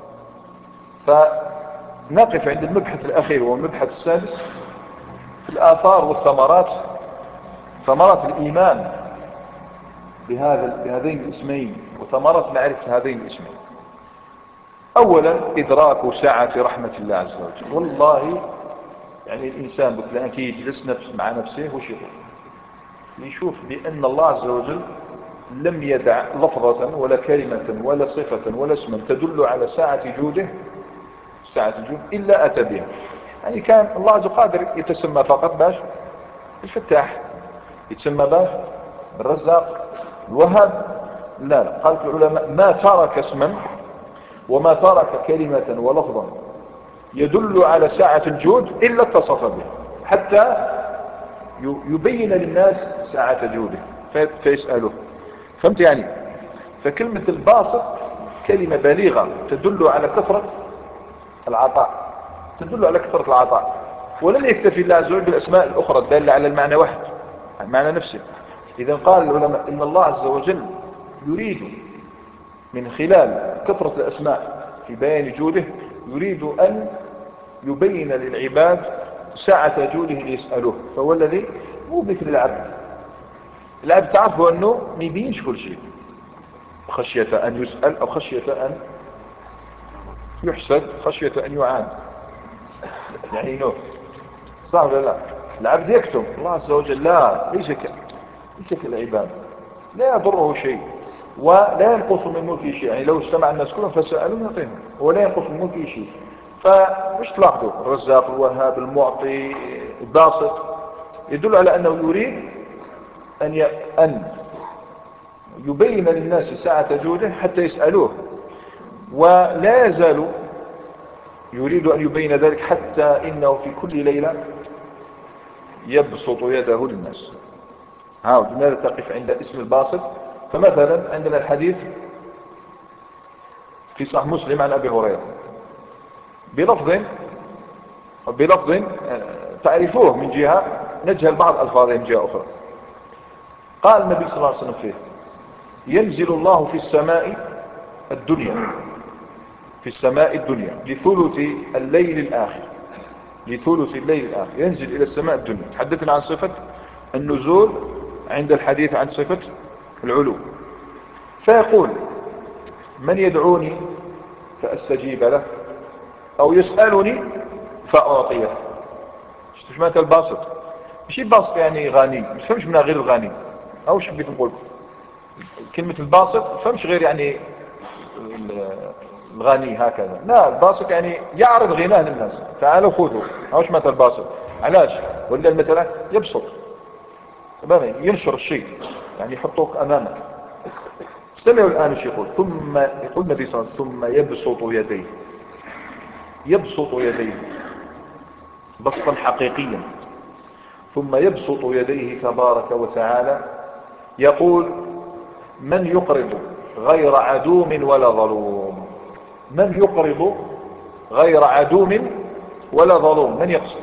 فنقف عند المبحث الاخير والمبحث السادس في الاثار والثمرات، ثمرات الايمان بهذا بهذين الاسمين وثمرات معرفة هذين الاسمين. اولا ادراك سعة رحمة الله عز وجل. والله يعني الانسان بكلان كي يجلس نفس مع نفسه وش يقول؟ يشوف بان الله عز وجل لم يدع لفظة ولا كلمة ولا صفة ولا اسما تدل على سعة جوده سعة الجود الا اتى بها. يعني كان الله عز وجل قادر يتسمى فقط باش الفتاح، يتسمى باش الرزاق، الوهاب. لا لا، قال العلماء: ما ترك اسما وما ترك كلمة ولفظا يدل على سعة الجود إلا اتصف به، حتى يبين للناس سعة جوده فيسأله. فهمت يعني؟ فكلمة الباسط كلمة بليغة تدل على كثرة العطاء، تدل على كثرة العطاء. ولم يكتفي الله عز وجل بالأسماء الأخرى الدالة على المعنى واحد، المعنى نفسه. إذا قال العلماء إن الله عز وجل يريد من خلال كثرة الأسماء في بيان جوده، يريد أن يبين للعباد سعة جوده ليسألوه. فهو الذي مو مثل العبد. العبد تعرفوا أنه ما يبينش كل شيء، خشية أن يسأل أو خشية أن يحسد خشية أن يعان يعينوه، صح ولا لا؟ العبد يكتم، الله عز وجل لا، ليس ليس كالعباد، لا يضره شيء ولا ينقص من ملكه شيء. يعني لو اجتمع الناس كلهم فسألوا يعطيهم ولا ينقص من ملكه شيء. فمش تلاحظوا الرزاق الوهاب المعطي الباسط يدل على أنه يريد أن أن يبين للناس سعة جوده حتى يسألوه، ولا يزال يريد أن يبين ذلك حتى إنه في كل ليلة يبسط يده للناس. ها لماذا تقف عند اسم الباسط؟ فمثلا عندنا الحديث في صحيح مسلم عن أبي هريرة بلفظ بلفظ تعرفوه من جهة، نجهل بعض ألفاظه من جهة أخرى. قال النبي صلى الله عليه وسلم فيه: ينزل الله في السماء الدنيا في السماء الدنيا لثلث الليل الآخر لثلث الليل الآخر ينزل إلى السماء الدنيا. تحدثنا عن صفة النزول عند الحديث عن صفة العلو. فيقول: من يدعوني فأستجيب له، أو يسألني فأعطيه. شفتوا معنى الباسط؟ مش الباسط يعني غني، ما تفهمش منها غير الغني، أو شو حبيت نقول كلمة الباسط ما تفهمش غير يعني الغني هكذا، لا، الباسط يعني يعرض غناه للناس، تعالوا خذوا. هاوش معنى الباسط؟ علاش؟ ولا مثلا يبسط تماما، ينشر الشيء يعني يحطوك أمامك. استمعوا الآن ايش يقول. ثم يقول النبي صلى الله عليه وسلم: ثم يبسط يديه يبسط يديه بسطا حقيقيا. ثم يبسط يديه تبارك وتعالى يقول: من يقرض غير عدوم ولا ظلوم. من يقرض غير عدوم ولا ظلوم. من يقصد؟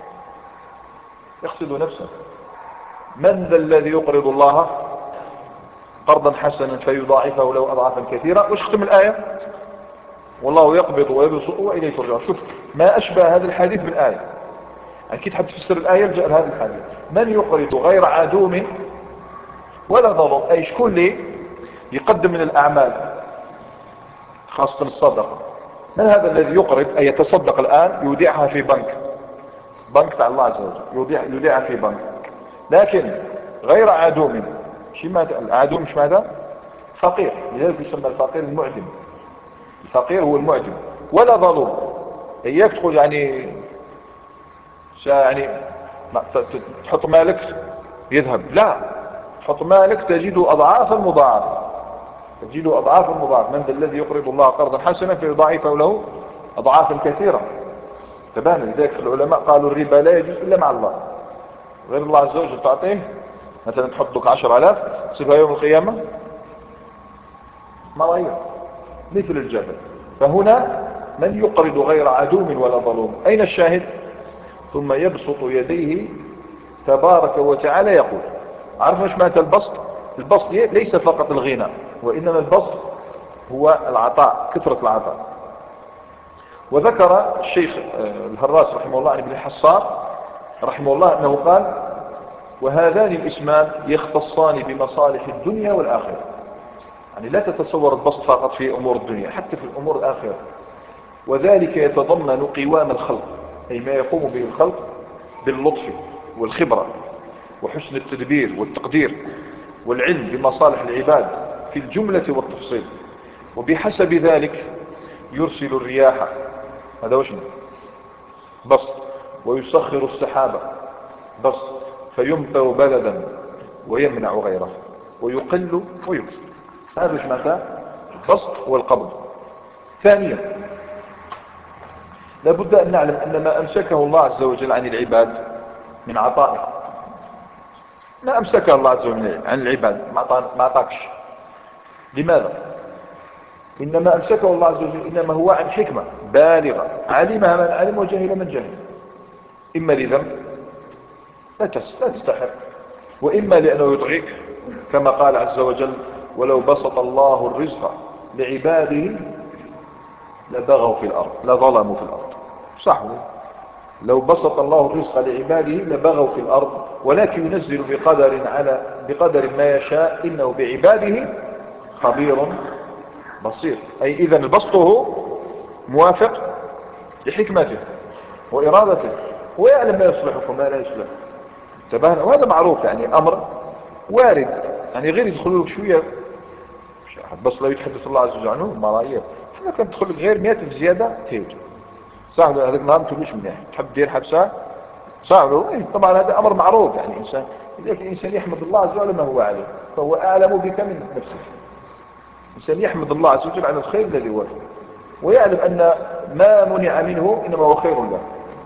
يقصد نفسه. من ذا الذي يقرض الله قرضا حسنا فيضاعفه له أضعافا كثيرة. وش ختم الآية؟ والله يقبض ويبسط وإليه ترجعون. شوف ما أشبه هذا الحديث بالآية. أكيد حد تفسر الآية يلجأ لهذا الحديث. من يقرض غير عدوم ولا ظلوم، أي شكون لي يقدم من الأعمال خاصة الصدقة. من هذا الذي يقرض أي يتصدق الآن يودعها في بنك بنك تاع الله عز وجل، يودع يودعها في بنك، لكن غير عدوم. شو ماذا العدوم؟ مش ماذا؟ فقير، لذلك يسمى الفقير المعدم. الفقير هو المعدم. ولا ظلوم، اياك تقول يعني يعني تحط مالك يذهب، لا، تحط مالك تجده اضعافا مضاعفه تجده اضعافا مضاعفه. من ذا الذي يقرض الله قرضا حسنا فيضاعفه له اضعافا كثيره. تبان. لذلك العلماء قالوا الربا لا يجوز الا مع الله، غير الله عز وجل تعطيه مثلا تحط لك عشر آلاف تصيبها يوم القيامة مريض مثل الجبل. فهنا من يقرض غير عدوم ولا ظلوم. أين الشاهد؟ ثم يبسط يديه تبارك وتعالى يقول. عرفنا ايش معنى البسط؟ البسط ليس فقط الغنى، وإنما البسط هو العطاء، كثرة العطاء. وذكر الشيخ الهراس رحمه الله عن ابن الحصار رحمه الله أنه قال: وهذان الاسمان يختصان بمصالح الدنيا والآخرة. يعني لا تتصور البسط فقط في أمور الدنيا، حتى في الأمور الآخرة. وذلك يتضمن قوام الخلق، أي ما يقوم به الخلق باللطف والخبرة وحسن التدبير والتقدير والعلم بمصالح العباد في الجملة والتفصيل. وبحسب ذلك يرسل الرياح، هذا وشنا بسط، ويسخر السحابة بسط، فيمطر بلدا ويمنع غيره، ويقل ويكثر. هذا ايش معنى البسط والقبض. ثانيا لابد أن نعلم أن ما أمسكه الله عز وجل عن العباد من عطائه، ما أمسكه الله عز وجل عن العباد ما أعطاكش. لماذا؟ إنما أمسكه الله عز وجل إنما هو عن حكمة بالغة علمها من علم وجهل من جهل، إما لذنب لا تستحق، وإما لأنه يطغيك كما قال عز وجل: ولو بسط الله الرزق لعباده لبغوا في الأرض لظلموا في الأرض. صح، لو بسط الله الرزق لعباده لبغوا في الأرض، ولكن ينزل بقدر على بقدر ما يشاء إنه بعباده خبير بصير. أي إذن البسط هو موافق لحكمته وإرادته، ويعلم ما يصلحكم وما لا يصلح. انتبهنا؟ وهذا معروف، يعني أمر وارد، يعني غير يدخلوا لك شوية بس لا يتحدث الله عز وجل عنه المرايا، هذا كان تدخل لك غير مئة ألف زيادة تهيج صح. هذاك النهار ما تقولوش منيح تحب دير حبسة صح له. إيه طبعا هذا أمر معروف، يعني إنسان لذلك الإنسان يحمد الله عز وجل ما هو عليه، فهو أعلم بك من نفسك. الإنسان يحمد الله عز وجل على الخير الذي هو فيه، ويعلم أن ما منع منه إنما هو خير له.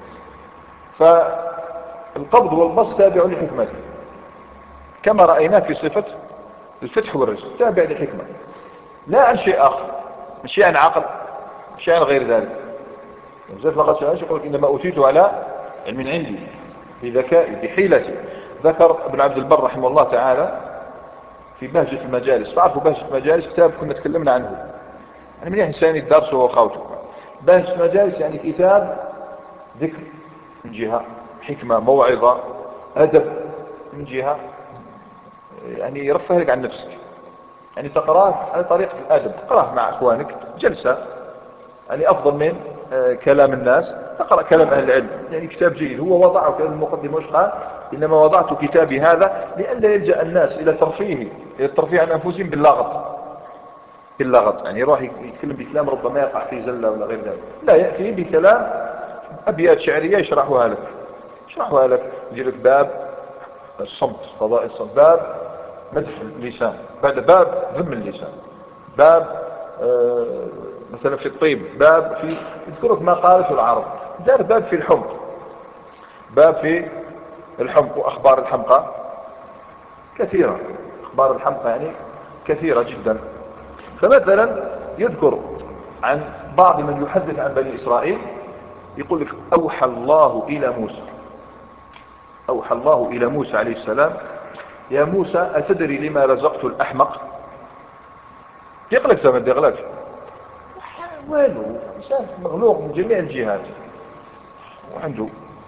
فالقبض والبسط تابع لحكمته كما رأينا في صفة الفتح والرزق، تابع لحكمة لا عن شيء آخر، مش عن عقل، مش عن غير ذلك. وزيف لغة شهاش يقول إنما أوتيته على علم عندي بذكائي بحيلتي. ذكر ابن عبد البر رحمه الله تعالى في بهجة المجالس، تعرفوا بهجة المجالس كتاب كنا تكلمنا عنه، يعني من إنسان الدرس وخوته. بهجة المجالس يعني كتاب ذكر من جهة، حكمة، موعظة، أدب من جهة، يعني يرفه لك عن نفسك، يعني تقراه على طريقة الأدب، تقراه مع أخوانك جلسة، يعني أفضل من آه كلام الناس، تقرأ كلام أهل العلم. يعني كتاب جيد. هو وضعه كان المقدمة وش قال؟ إنما وضعت كتابي هذا لئلا يلجأ الناس إلى ترفيه إلى الترفيه عن أنفسهم باللغط باللغط يعني يروح يتكلم بكلام ربما يقع في زلة ولا غير ذلك، لا، يأتي بكلام أبيات شعرية يشرحها لك يشرحها لك يجي لك باب الصمت، فضائل الصمت، باب مدح اللسان، بعد باب ذم اللسان، باب آه مثلا في الطيب، باب في يذكرك ما قالته العرب، دار باب في الحمق، باب في الحمق وأخبار الحمقى كثيرة، أخبار الحمقى يعني كثيرة جدا. فمثلا يذكر عن بعض من يحدث عن بني إسرائيل يقول لك أوحى الله إلى موسى أوحى الله إلى موسى عليه السلام يا موسى أتدري لما رزقت الأحمق؟ يقلق تمد يقلق والو إنسان مغلوق من جميع الجهات وعنده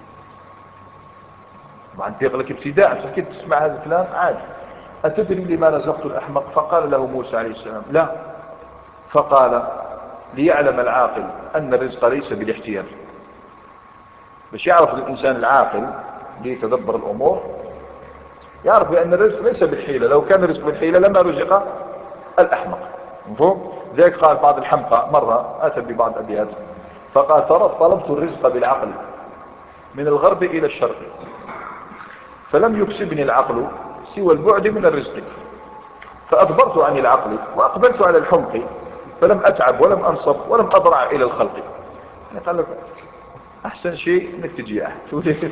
طبعا يقلق ابتداء، فكنت تسمع هذا الكلام عادي. أتدري لما رزقت الأحمق؟ فقال له موسى عليه السلام لا. فقال ليعلم العاقل أن الرزق ليس بالاحتيال، باش يعرف الإنسان العاقل ليتدبر الأمور يعرف بأن الرزق ليس بالحيلة، لو كان الرزق بالحيلة لما رزق الأحمق. مفهوم؟ ذلك قال بعض الحمقى مرة أتى ببعض أبيات فقال طلبت الرزق بالعقل من الغرب إلى الشرق فلم يكسبني العقل سوى البعد من الرزق فأدبرت عن العقل وأقبلت على الحمق فلم أتعب ولم أنصب ولم أضرع إلى الخلق. يعني قال لك أحسن شيء أنك تجي أحد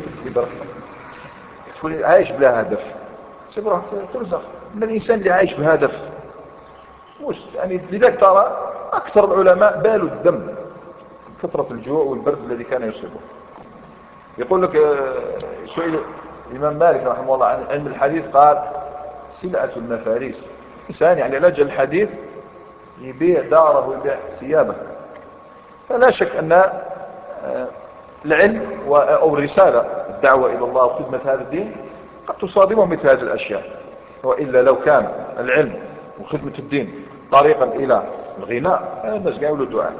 تقول عايش بلا هدف سبرا ترزق. من الإنسان اللي عايش بهدف مش يعني لذلك ترى أكثر العلماء بالوا الدم كثرة الجوع والبرد الذي كان يصيبه. يقول لك سئل الإمام مالك رحمه الله عن علم الحديث قال سلعة المفاريس، إنسان يعني لجأ الحديث يبيع داره ويبيع ثيابه. فلا شك أن العلم أو الرسالة الدعوة إلى الله وخدمة هذا الدين قد تصادمه مثل هذه الأشياء، وإلا لو كان العلم وخدمة الدين طريقا إلى الغناء الناس قالوا الدعاء.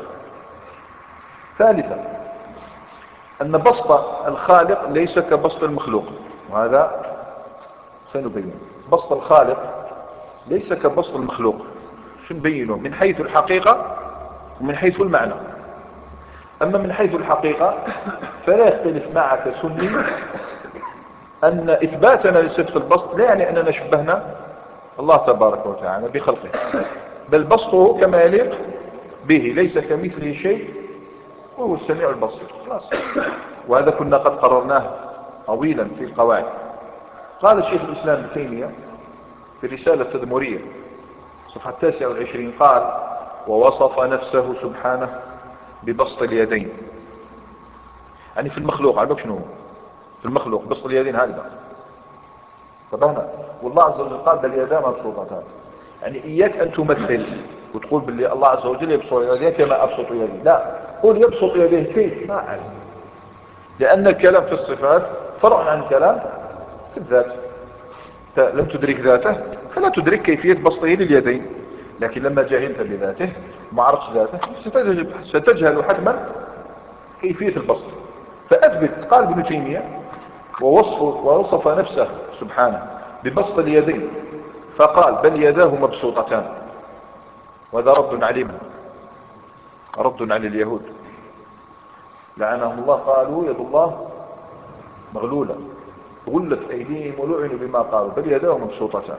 ثالثا أن بسط الخالق ليس كبسط المخلوق، وهذا سنبين. بسط الخالق ليس كبسط المخلوق، شو نبينه؟ من حيث الحقيقة ومن حيث المعنى. أما من حيث الحقيقة فلا يختلف معك سني أن إثباتنا لصفة البسط لا يعني أننا شبهنا الله تبارك وتعالى بخلقه، بل بسطه كما يليق به، ليس كمثله شيء وهو السميع البصير. خلاص. وهذا كنا قد قررناه طويلا في القواعد. قال الشيخ الإسلام ابن تيمية في الرسالة التدمرية صفحة التاسعة والعشرين قال ووصف نفسه سبحانه ببسط اليدين. يعني في المخلوق عندك شنو في المخلوق بسط اليدين هكذا فبهنا، والله عز وجل قال باليدان مبسوطتان. يعني إياك أن تمثل وتقول باللي الله عز وجل يبسط يديه كما أبسط يديه، لا، قل يبسط يديه كيف، ما أعلم، لأن الكلام في الصفات فرع عن الكلام في الذات. لم تدرك ذاته فلا تدرك كيفية بسطه لليدين. لكن لما جهلت بذاته ما عرفتش ذاته ستجهل, ستجهل حتما كيفية البسط. فأثبت قال ابن تيمية ووصف, ووصف نفسه سبحانه ببسط اليدين فقال بل يداه مبسوطتان، وهذا رد عليهم، رد على اليهود لعنهم الله، قالوا يد الله مغلولة غلت أيديهم ولعنوا بما قالوا بل يداه مبسوطتان.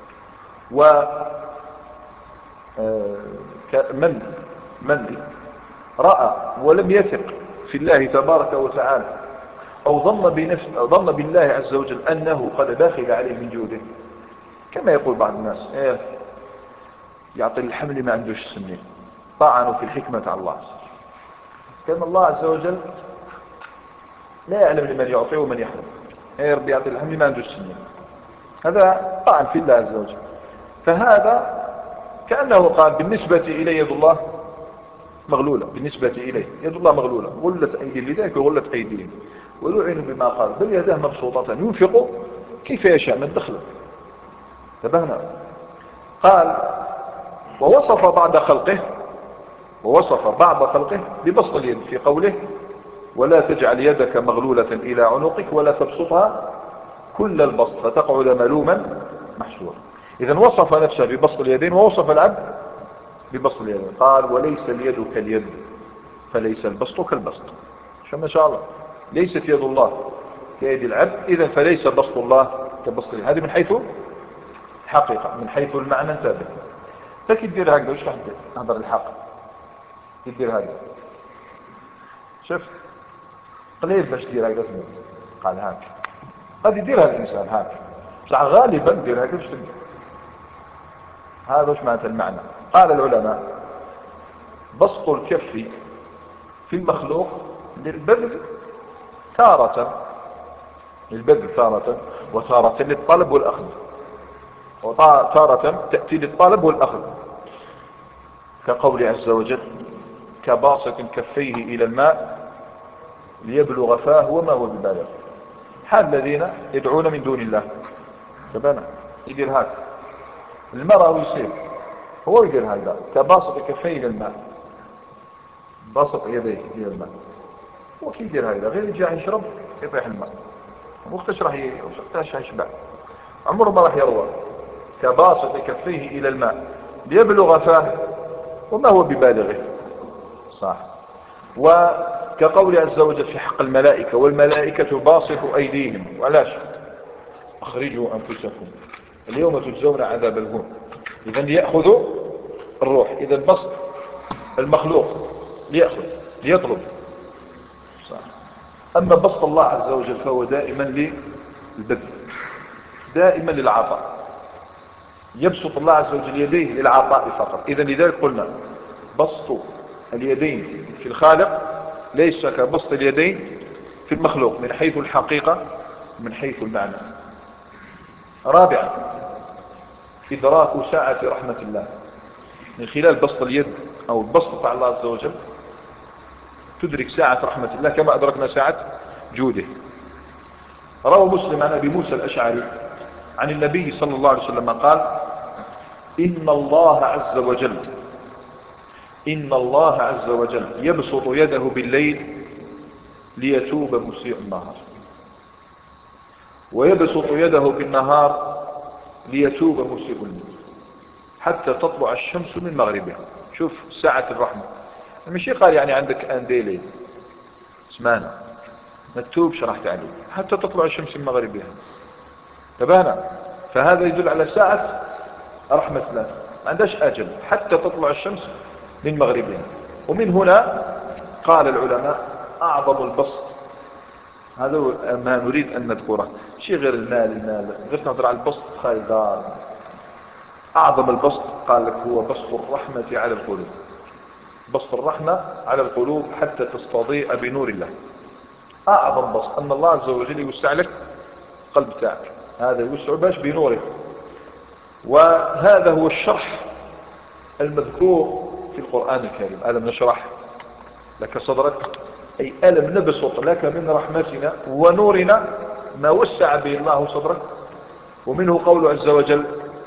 ومن من رأى ولم يثق في الله تبارك وتعالى أو ظن بنفس أو ظن بالله عز وجل أنه قد داخل عليه من جوده، كما يقول بعض الناس إيه يعطي الحمل ما عندوش السنين، طعنوا في الحكمة على الله. كما الله عز وجل لا يعلم لمن يعطي ومن يحرم، إيه ربي يعطي الحمل ما عندوش السنين، هذا طعن في الله عز وجل. فهذا كأنه قال بالنسبة إلي يد الله مغلولة، بالنسبة إليه يد الله مغلولة غلت أيدي لذلك وغلت أيديهم ولعنوا بما قال بل يداه مبسوطة ينفق كيف يشاء من دخله. تبهنا قال ووصف بعض خلقه ووصف بعض خلقه ببسط اليد في قوله ولا تجعل يدك مغلولة إلى عنقك ولا تبسطها كل البسط فتقعد ملوما محسورا. إذن وصف نفسه ببسط اليدين ووصف العبد ببسط اليدين، قال وليس اليد كاليد فليس البسط كالبسط. شو ما شاء الله، ليست يد الله كيد العبد، إذن فليس بسط الله كبسط اليد. هذه من حيث الحقيقة، من حيث المعنى انتبه. تكي تدير هكذا وش راح تهضر الحق تدير هكذا، شوف قليل باش تدير هكذا قال هاك قد يديرها الإنسان هاك، بصح غالبا تدير هكذا باش تدير. هذا وش معنى المعنى؟ قال العلماء بسط الكف في المخلوق للبذل تارة، للبذل تارة، وتارة للطلب والأخذ، وتارة تأتي للطلب والأخذ، كقول عز وجل كباسط كفيه إلى الماء ليبلغ فاه وما هو ببالغ. حال الذين يدعون من دون الله تبانا يدير هذا المرأة ويصير هو يدير هذا كباسط كفيه إلى الماء، باسط يديه إلى الماء، هو كي يدير هذا غير يجي يشرب يطيح الماء وقتاش راح وقتاش يشبع عمره ما راح يروى. كباسط كفيه إلى الماء ليبلغ فاه وما هو ببالغه، صح. وكقول عز وجل في حق الملائكة والملائكة باسطوا أيديهم وعلاش أخرجوا أنفسكم اليوم تجزون عذاب الهون. إذن ليأخذوا الروح، إذن بسط المخلوق ليأخذ ليطلب، صح. أما بسط الله عز وجل فهو دائما للبذل، دائما للعطاء، يبسط الله عز وجل يديه للعطاء فقط. إذن لذلك قلنا بسط اليدين في الخالق ليس كبسط اليدين في المخلوق من حيث الحقيقة من حيث المعنى. رابعا إدراك ساعة رحمة الله من خلال بسط اليد أو البسط على الله عز وجل، تدرك ساعة رحمة الله كما أدركنا ساعة جوده. روى مسلم عن أبي موسى الأشعري عن النبي صلى الله عليه وسلم قال إن الله عز وجل إن الله عز وجل يبسط يده بالليل ليتوب مسيء النهار، ويبسط يده بالنهار ليتوب مسيء الليل حتى تطلع الشمس من مغربها. شوف ساعة الرحمة، مش قال يعني عندك ان ديلي اسمعنا ما تتوبش راح تعلي حتى تطلع الشمس من مغربها. تبانا فهذا يدل على ساعة رحمة الله، ما عندهاش أجل حتى تطلع الشمس من مغربها. ومن هنا قال العلماء أعظم البسط، هذا ما نريد أن نذكره، شيء غير المال المال غير نظر على البسط خالدار. أعظم البسط قال لك هو بسط الرحمة على القلوب، بسط الرحمة على القلوب حتى تستضيء بنور الله. أعظم بسط أن الله عز وجل يوسع لك قلب تاعك، هذا يوسع باش بنوره. وهذا هو الشرح المذكور في القرآن الكريم. ألم نشرح لك صدرك، أي ألم نبسط لك من رحمتنا ونورنا ما وسع به الله صدرك. ومنه قول عز وجل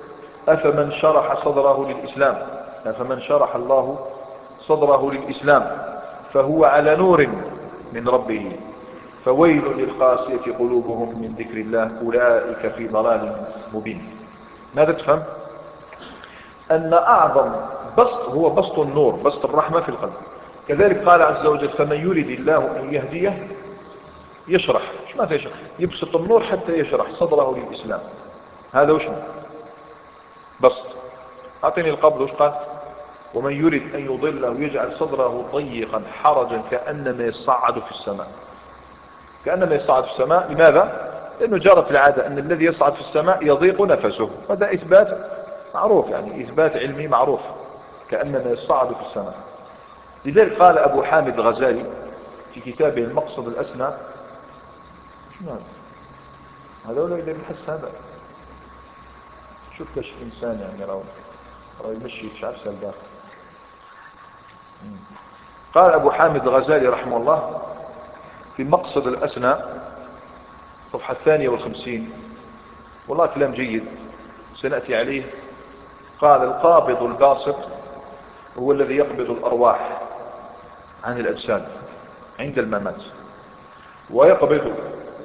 أفمن شرح صدره للإسلام أفمن شرح الله صدره للإسلام فهو على نور من ربه فويل للقاسية قلوبهم من ذكر الله أولئك في ضلال مبين. ماذا تفهم؟ أن أعظم بسط هو بسط النور، بسط الرحمة في القلب. كذلك قال عز وجل فمن يريد الله أن يهديه يشرح، ايش معنى يشرح؟ يبسط النور حتى يشرح صدره للإسلام. هذا وش بسط. أعطيني القبض وش قال؟ ومن يريد أن يضله يجعل صدره ضيقا حرجا كأنما يصعد في السماء. كأنما يصعد في السماء. لماذا؟ لأنه جرت العادة أن الذي يصعد في السماء يضيق نفسه، هذا إثبات معروف، يعني إثبات علمي معروف، كأنما يصعد في السماء. لذلك قال أبو حامد الغزالي في كتابه المقصد الأسنى، شنو هذا؟ هذا ولا اللي بنحس هذا؟ شوف كيف إنسان يعني راهو راهو يمشي في عفسه الداخل. قال أبو حامد الغزالي رحمه الله في المقصد الأسنى الصفحة الثانية والخمسين، والله كلام جيد سنأتي عليه. قال القابض الباسط هو الذي يقبض الأرواح عن الأجساد عند الممات، ويقبض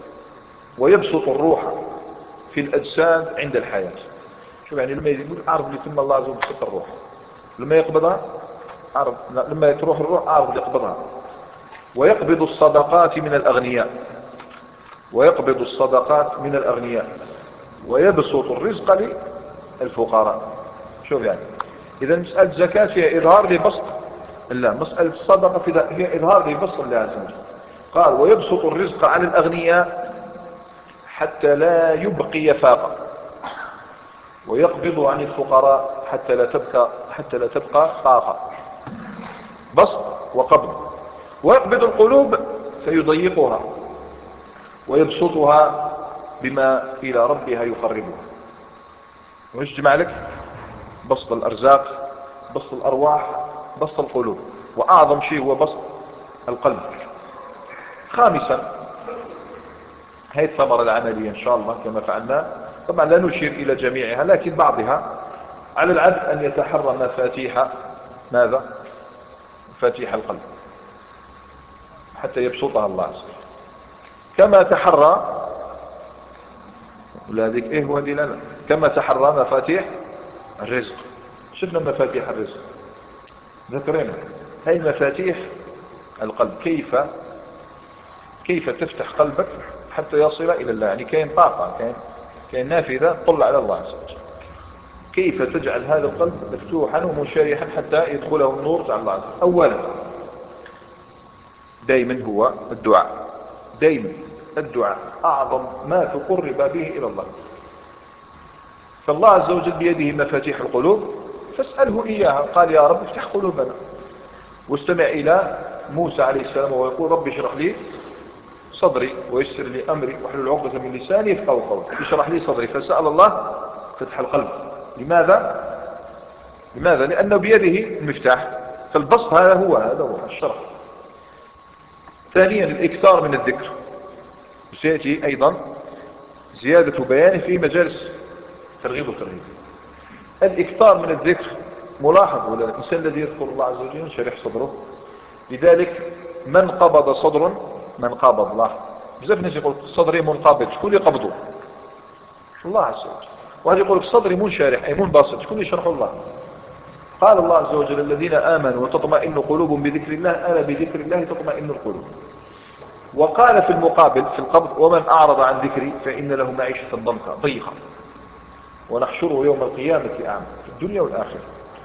ويبسط الروح في الأجساد عند الحياة. شوف يعني لما يقول أعرف اللي ثم الله عز وجل بسط الروح، لما يقبضها أعرف، لما تروح الروح أعرف اللي يقبضها. ويقبض الصدقات من الأغنياء ويقبض الصدقات من الأغنياء ويبسط الرزق للفقراء. شوف يعني إذا مسألة زكاة فيها إظهار لبسط الله، مسألة الصدقة فيها إظهار لبسط الله عز وجل. قال ويبسط الرزق على الأغنياء حتى لا يبقي فاقة، ويقبض عن الفقراء حتى لا تبقى حتى لا تبقى طاقة. بسط وقبض. ويقبض القلوب فيضيقها ويبسطها بما إلى ربها يقربها. ويجمع لك بسط الأرزاق، بسط الأرواح، بسط القلوب، وأعظم شيء هو بسط القلب. خامسا هذه الثمرة العملية إن شاء الله كما فعلنا، طبعا لا نشير إلى جميعها لكن بعضها. على العبد أن يتحرى مفاتيح ماذا؟ مفاتيح القلب حتى يبسطها الله عز وجل، كما تحرى ولا ذيك إيه وهذه لا كما تحرى مفاتيح الرزق. شفنا مفاتيح الرزق ذكرنا، هي مفاتيح القلب. كيف كيف تفتح قلبك حتى يصل إلى الله، يعني كاين طاقة، كاين كاين نافذة تطلع على الله عز وجل. كيف تجعل هذا القلب مفتوحا ومنشرحا حتى يدخله النور تاع الله عز وجل؟ أولا دائما هو الدعاء. دائما الدعاء أعظم ما تقرب به إلى الله. فالله عز وجل بيده مفاتيح القلوب فاسأله إياها. قال يا رب افتح قلوبنا. واستمع إلى موسى عليه السلام وهو يقول رب اشرح لي صدري ويسر لي أمري واحلل عقدة من لساني يفقهوا قولي. اشرح لي صدري، فسأل الله فتح القلب. لماذا؟ لماذا؟ لأنه بيده المفتاح. فالبسط هذا هو هذا هو الشرح. ثانيا الإكثار من الذكر، سيأتي أيضا زيادة بيانه في مجالس ترغيب وترهيب. الإكثار من الذكر ملاحظ، ولا الإنسان الذي يذكر الله عز وجل ينشرح صدره. لذلك من قبض صدر من قابض الله. بزاف الناس يقول صدري منقبض، شكون يقبضه؟ الله عز وجل. وهذا يقول صدري منشرح أي منبسط، شكون يشرح الله؟ قال الله عز وجل الذين آمنوا وتطمئن قلوبهم بذكر الله ألا بذكر الله تطمئن القلوب. وقال في المقابل في القبض ومن أعرض عن ذكري فإن له معيشة ضنكا ضيقا ونحشره يوم القيامة أعمى في الدنيا والآخرة.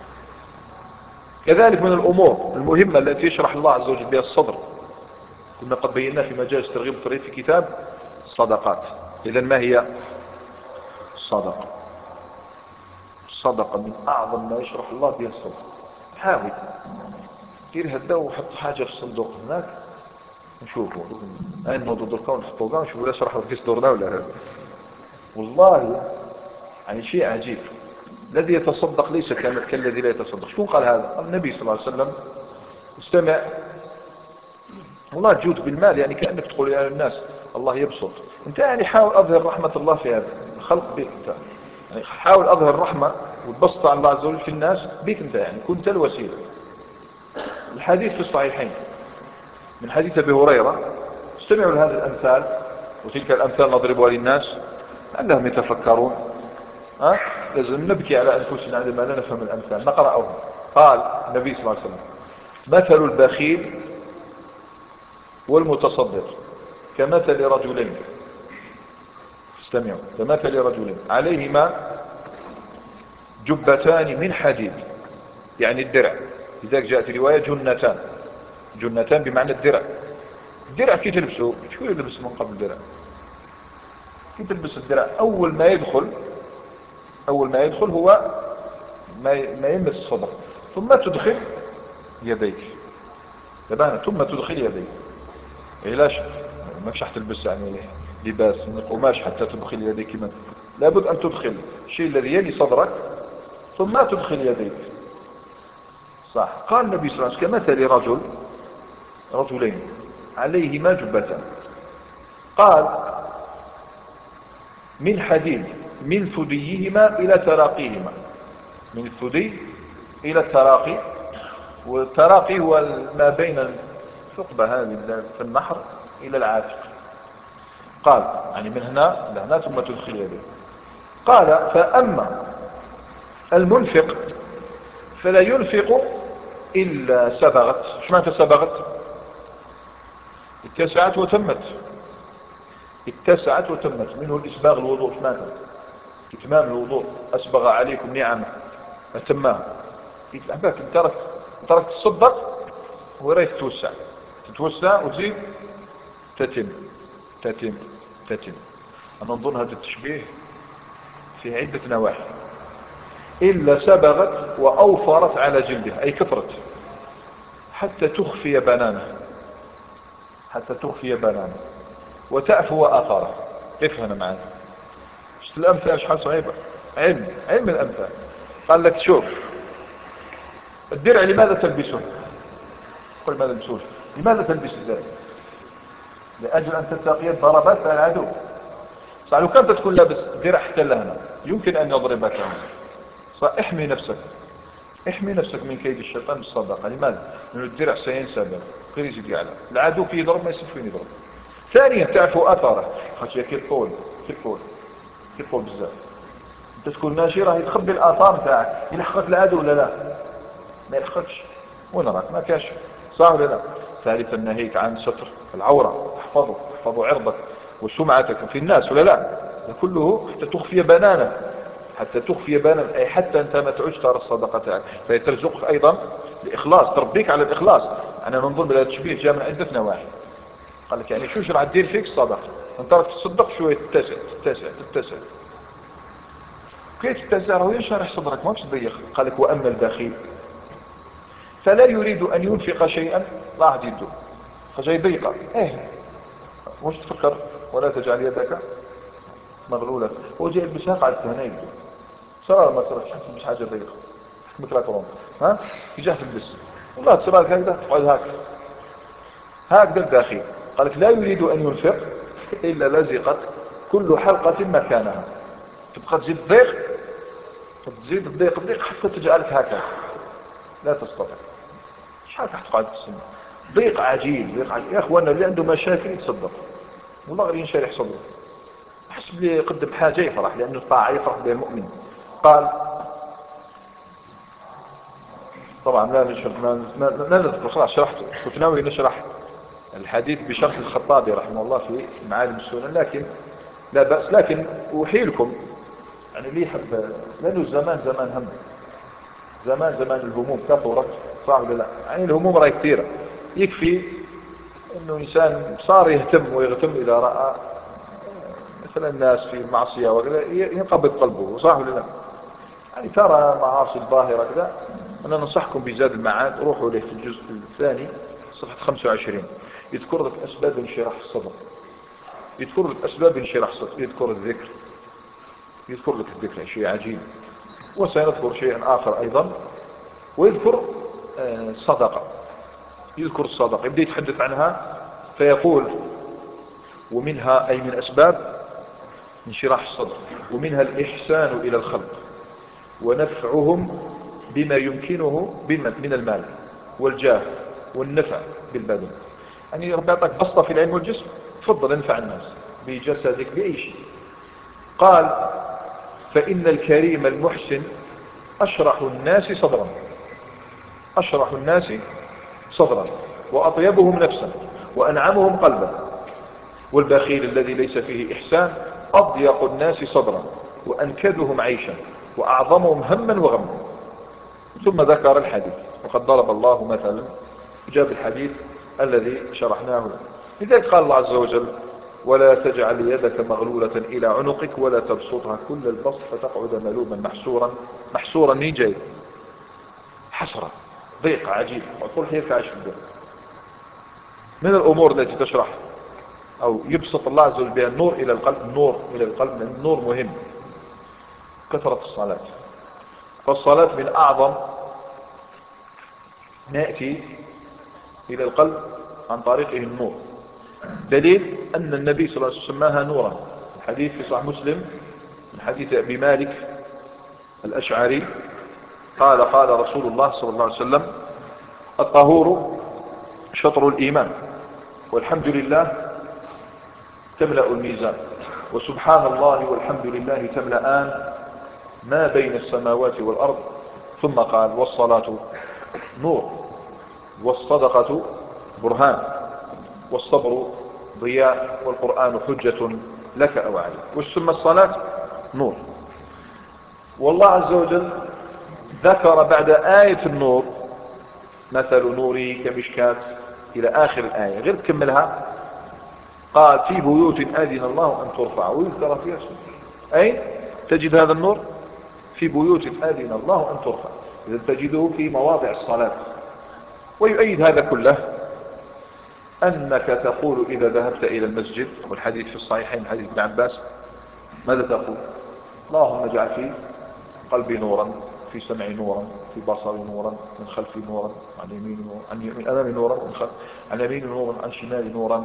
كذلك من الأمور المهمة التي يشرح الله عز وجل بها الصدر، كنا قد بينا في مجالس ترغيب الترهيب في كتاب الصدقات. إذا ما هي الصدقة؟ الصدقة من أعظم ما يشرح الله بها الصدر. حاول دير هدا وحط حاجة في الصندوق هناك نشوفوا أين موضوع دركا ونحطوها ونشوفوا لا شرح في صدورنا ولا لا. والله يعني شيء عجيب. الذي يتصدق ليس كالذي لا يتصدق. شكون قال هذا؟ النبي صلى الله عليه وسلم. استمع، والله تجود بالمال يعني كأنك تقول يا الناس الله يبسط. انت يعني حاول أظهر رحمة الله في هذا الخلق بك انت. يعني حاول أظهر الرحمة والبسط عن الله عز وجل في الناس بيك انت، يعني كنت الوسيلة. الحديث في الصحيحين من حديث أبي هريرة، استمعوا لهذه الأمثال، وتلك الأمثال نضربها للناس لعلهم يتفكرون. ها؟ لازم نبكي على أنفسنا عندما لا نفهم الأمثال نقرأهم. قال النبي صلى الله عليه وسلم: مثل البخيل والمتصدق كمثل رجلين، استمعوا، كمثل رجلين عليهما جبتان من حديد، يعني الدرع. لذلك جاءت رواية جنتان، جنتان بمعنى الدرع. الدرع كي تلبسه، شو يلبس من قبل الدرع؟ كي تلبس الدرع أول ما يدخل أول ما يدخل هو ما يمس الصدر، ثم تدخل يديك تبانا، ثم تدخل يديك. إيه لا شك ماكش حتلبس يعني لباس من القماش حتى تدخل يديك من، لابد أن تدخل الشيء الذي يلي صدرك ثم تدخل يديك. صح. قال النبي صلى الله عليه وسلم: كمثل رجل رجلين عليهما جبتان، قال من حديد من ثديهما إلى تراقيهما، من الثدي إلى التراقي، والتراقي هو ما بين الثقبة هذه في النحر إلى العاتق. قال يعني من هنا لهنا ثم تدخل يديه. قال: فأما المنفق فلا ينفق إلا سبغت. شو معنى سبغت؟ اتسعت وتمت، اتسعت وتمت. منه الإسباغ الوضوء، شو معنى؟ إتمام الوضوء. أسبغ عليكم نعمة أتماه. أحبك تركت تركت تصدق وريت تتوسع، تتوسع وتزيد تتم تتم تتم. أنا نظن هذا التشبيه في عدة نواحي. إلا سبغت وأوفرت على جلدها، أي كثرت حتى تخفي بنانه، حتى تخفي بنانه وتعفو آثاره. افهم معنا الأمثال شحال صعيبة. علم علم الأمثال. قال لك: شوف الدرع لماذا تلبسه؟ قل ماذا تلبسه؟ لماذا تلبس الدرع؟ لأجل أن تتقي ضربات العدو. صح. لو كنت تكون لابس درع حتى لهنا يمكن أن يضربك. صح. احمي نفسك، احمي نفسك من كيد الشيطان بالصدقة. لماذا؟ لأن الدرع سينسى به غير يزيد يعلى. العدو كي يضرب ما يصير فين يضرب. ثانيا تعفو أثره، خاطر كي الطول كي الطول كي الطول بزاف انت تكون ماشي راه يتخبي الآثار تاعك. يلحقك العدو ولا لا؟ ما يلحقكش. وين راك؟ ما كاش. صح ولا لا؟ ثالثا ناهيك عن ستر العورة، احفظه احفظوا عرضك وسمعتك في الناس ولا لا؟ ده كله حتى تخفي بنانك، حتى تخفي بنانك، أي حتى أنت ما تعودش ترى الصدقة تاعك. فهي ترزقك أيضا الإخلاص، تربيك على الإخلاص. أنا ننظر بهذا التشبيه جاء من عدة نواحي. قال لك يعني شو شرع تدير فيك الصدقة؟ أنت راك تصدق شوية تتسع تتسع تتسع كي تتسع راه ينشرح صدرك ماكش تضيق. قال لك: وأما البخيل فلا يريد أن ينفق شيئا لاحظ يده خجاي ضيقة. ايه واش تفكر؟ ولا تجعل يدك مغلولة. هو جاي يلبسها قاعد هنا يده صار ما تصرفش مش حاجة ضيقة مثل كروم. ها يجي تلبس والله تصير هكذا تقعد هكذا هكذا الداخل. قال لك: لا يريد أن ينفق إلا لزقت كل حلقة مكانها. تبقى تزيد الضيق تزيد الضيق الضيق حتى تجعلك هكذا لا تستطيع. شحال راح تقعد تسمع ضيق عجيب ضيق عجيب. يا اخوانا اللي عنده مشاكل يتصدق والله غير ينشرح صدره. حسب اللي يقدم حاجة يفرح، لأنه الطاعة يفرح بها المؤمن. قال طبعا لا نشرح لا نذكر خلاص شرحته. كنت ناوي نشرح الحديث بشرح الخطابي رحمه الله في معالم السنن، لكن لا بأس. لكن أحيلكم يعني لي حب، لأنه الزمان زمان هم، زمان زمان الهموم كثرت. صح ولا لا؟ يعني الهموم راهي كثيرة. يكفي انه انسان صار يهتم ويغتم اذا رأى مثلا الناس في معصية وكذا ينقبض قلبه. صح ولا لا؟ يعني ترى معاصي الظاهرة كذا. انا ننصحكم بزاد المعاد، روحوا له في الجزء الثاني صفحة خمسة وعشرين، يذكر لك اسباب انشراح الصدر، يذكر لك اسباب انشراح الصدر، يذكر الذكر، يذكر لك الذكر شيء عجيب. وسيذكر شيئا اخر ايضا، ويذكر الصدقة، يذكر الصدقة يبدأ يتحدث عنها فيقول: ومنها أي من أسباب انشراح الصدر، ومنها الإحسان إلى الخلق ونفعهم بما يمكنه من المال والجاه والنفع بالبدن. يعني ربنا يعطيك بسطة في العلم والجسم، تفضل انفع الناس بجسدك بأي شيء. قال فإن الكريم المحسن أشرح الناس صدرا، أشرح الناس صدرا وأطيبهم نفسا وأنعمهم قلبا، والبخيل الذي ليس فيه إحسان أضيق الناس صدرا وأنكدهم عيشا وأعظمهم هما وغما. ثم ذكر الحديث، وقد ضرب الله مثلا، جاب الحديث الذي شرحناه. لذلك قال الله عز وجل ولا تجعل يدك مغلولة إلى عنقك ولا تبسطها كل البسط فتقعد ملوما محسورا. محسورا مين جاي؟ حسرة، ضيق عجيب، وطول حياتك عايش في الدنيا. من الأمور التي تشرح أو يبسط الله عز وجل بها النور إلى القلب، النور إلى القلب، لأن النور مهم. كثرة الصلاة، فالصلاة من أعظم نأتي إلى القلب عن طريقه النور. دليل أن النبي صلى الله عليه وسلم سماها نورا. الحديث في صحيح مسلم من حديث أبي مالك الأشعري قال قال رسول الله صلى الله عليه وسلم الطهور شطر الإيمان والحمد لله تملأ الميزان وسبحان الله والحمد لله تملأان ما بين السماوات والأرض. ثم قال والصلاة نور والصدقة برهان والصبر ضياء والقرآن حجة لك أو عليك. وش ثم الصلاة؟ نور. والله عز وجل ذكر بعد آية النور مثل نوري كمشكاة إلى آخر الآية، غير تكملها قال في بيوت أذن الله أن ترفع ويذكر فيها اسمه. أي تجد هذا النور في بيوت أذن الله أن ترفع، إذا تجده في مواضع الصلاة. ويؤيد هذا كله أنك تقول إذا ذهبت إلى المسجد، والحديث في الصحيحين حديث ابن عباس، ماذا تقول؟ اللهم اجعل في قلبي نورا، في سمعي نورا، في بصري نورا، من خلفي نورا، عن يميني نورا، عن أمامي نورا، عن يميني نورا، عن شمالي نورا،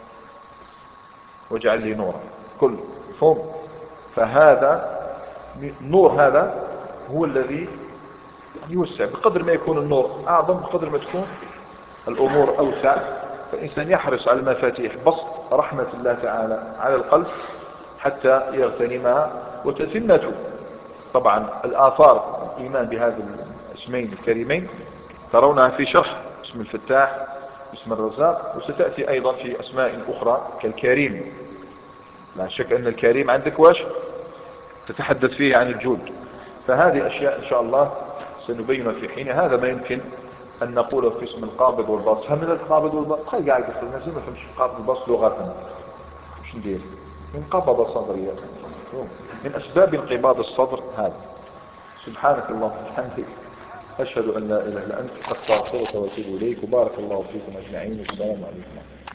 واجعل لي نورا. كل فهم. فهذا النور هذا هو الذي يوسع. بقدر ما يكون النور أعظم بقدر ما تكون الأمور أوسع. فالإنسان يحرص على المفاتيح بسط رحمة الله تعالى على القلب حتى يغتنمها. وتتمته طبعا الآثار الإيمان بهذا الاسمين الكريمين ترونها في شرح اسم الفتاح اسم الرزاق، وستأتي أيضا في أسماء أخرى كالكريم. لا شك أن الكريم عندك واش تتحدث فيه عن الجود. فهذه أشياء إن شاء الله سنبين في حين. هذا ما يمكن أن نقوله في اسم القابض والباسط. هم من القابض والباسط خلي قاعد يقول الناس ما فهمش القابض والباسط لغة، مش ندير من قبض صدري من أسباب انقباض الصدر هذا. سبحانك اللهم وبحمدك أشهد أن لا إله إلا أنت أستغفرك وأتوب إليك. وبارك الله فيكم أجمعين. والسلام عليكم.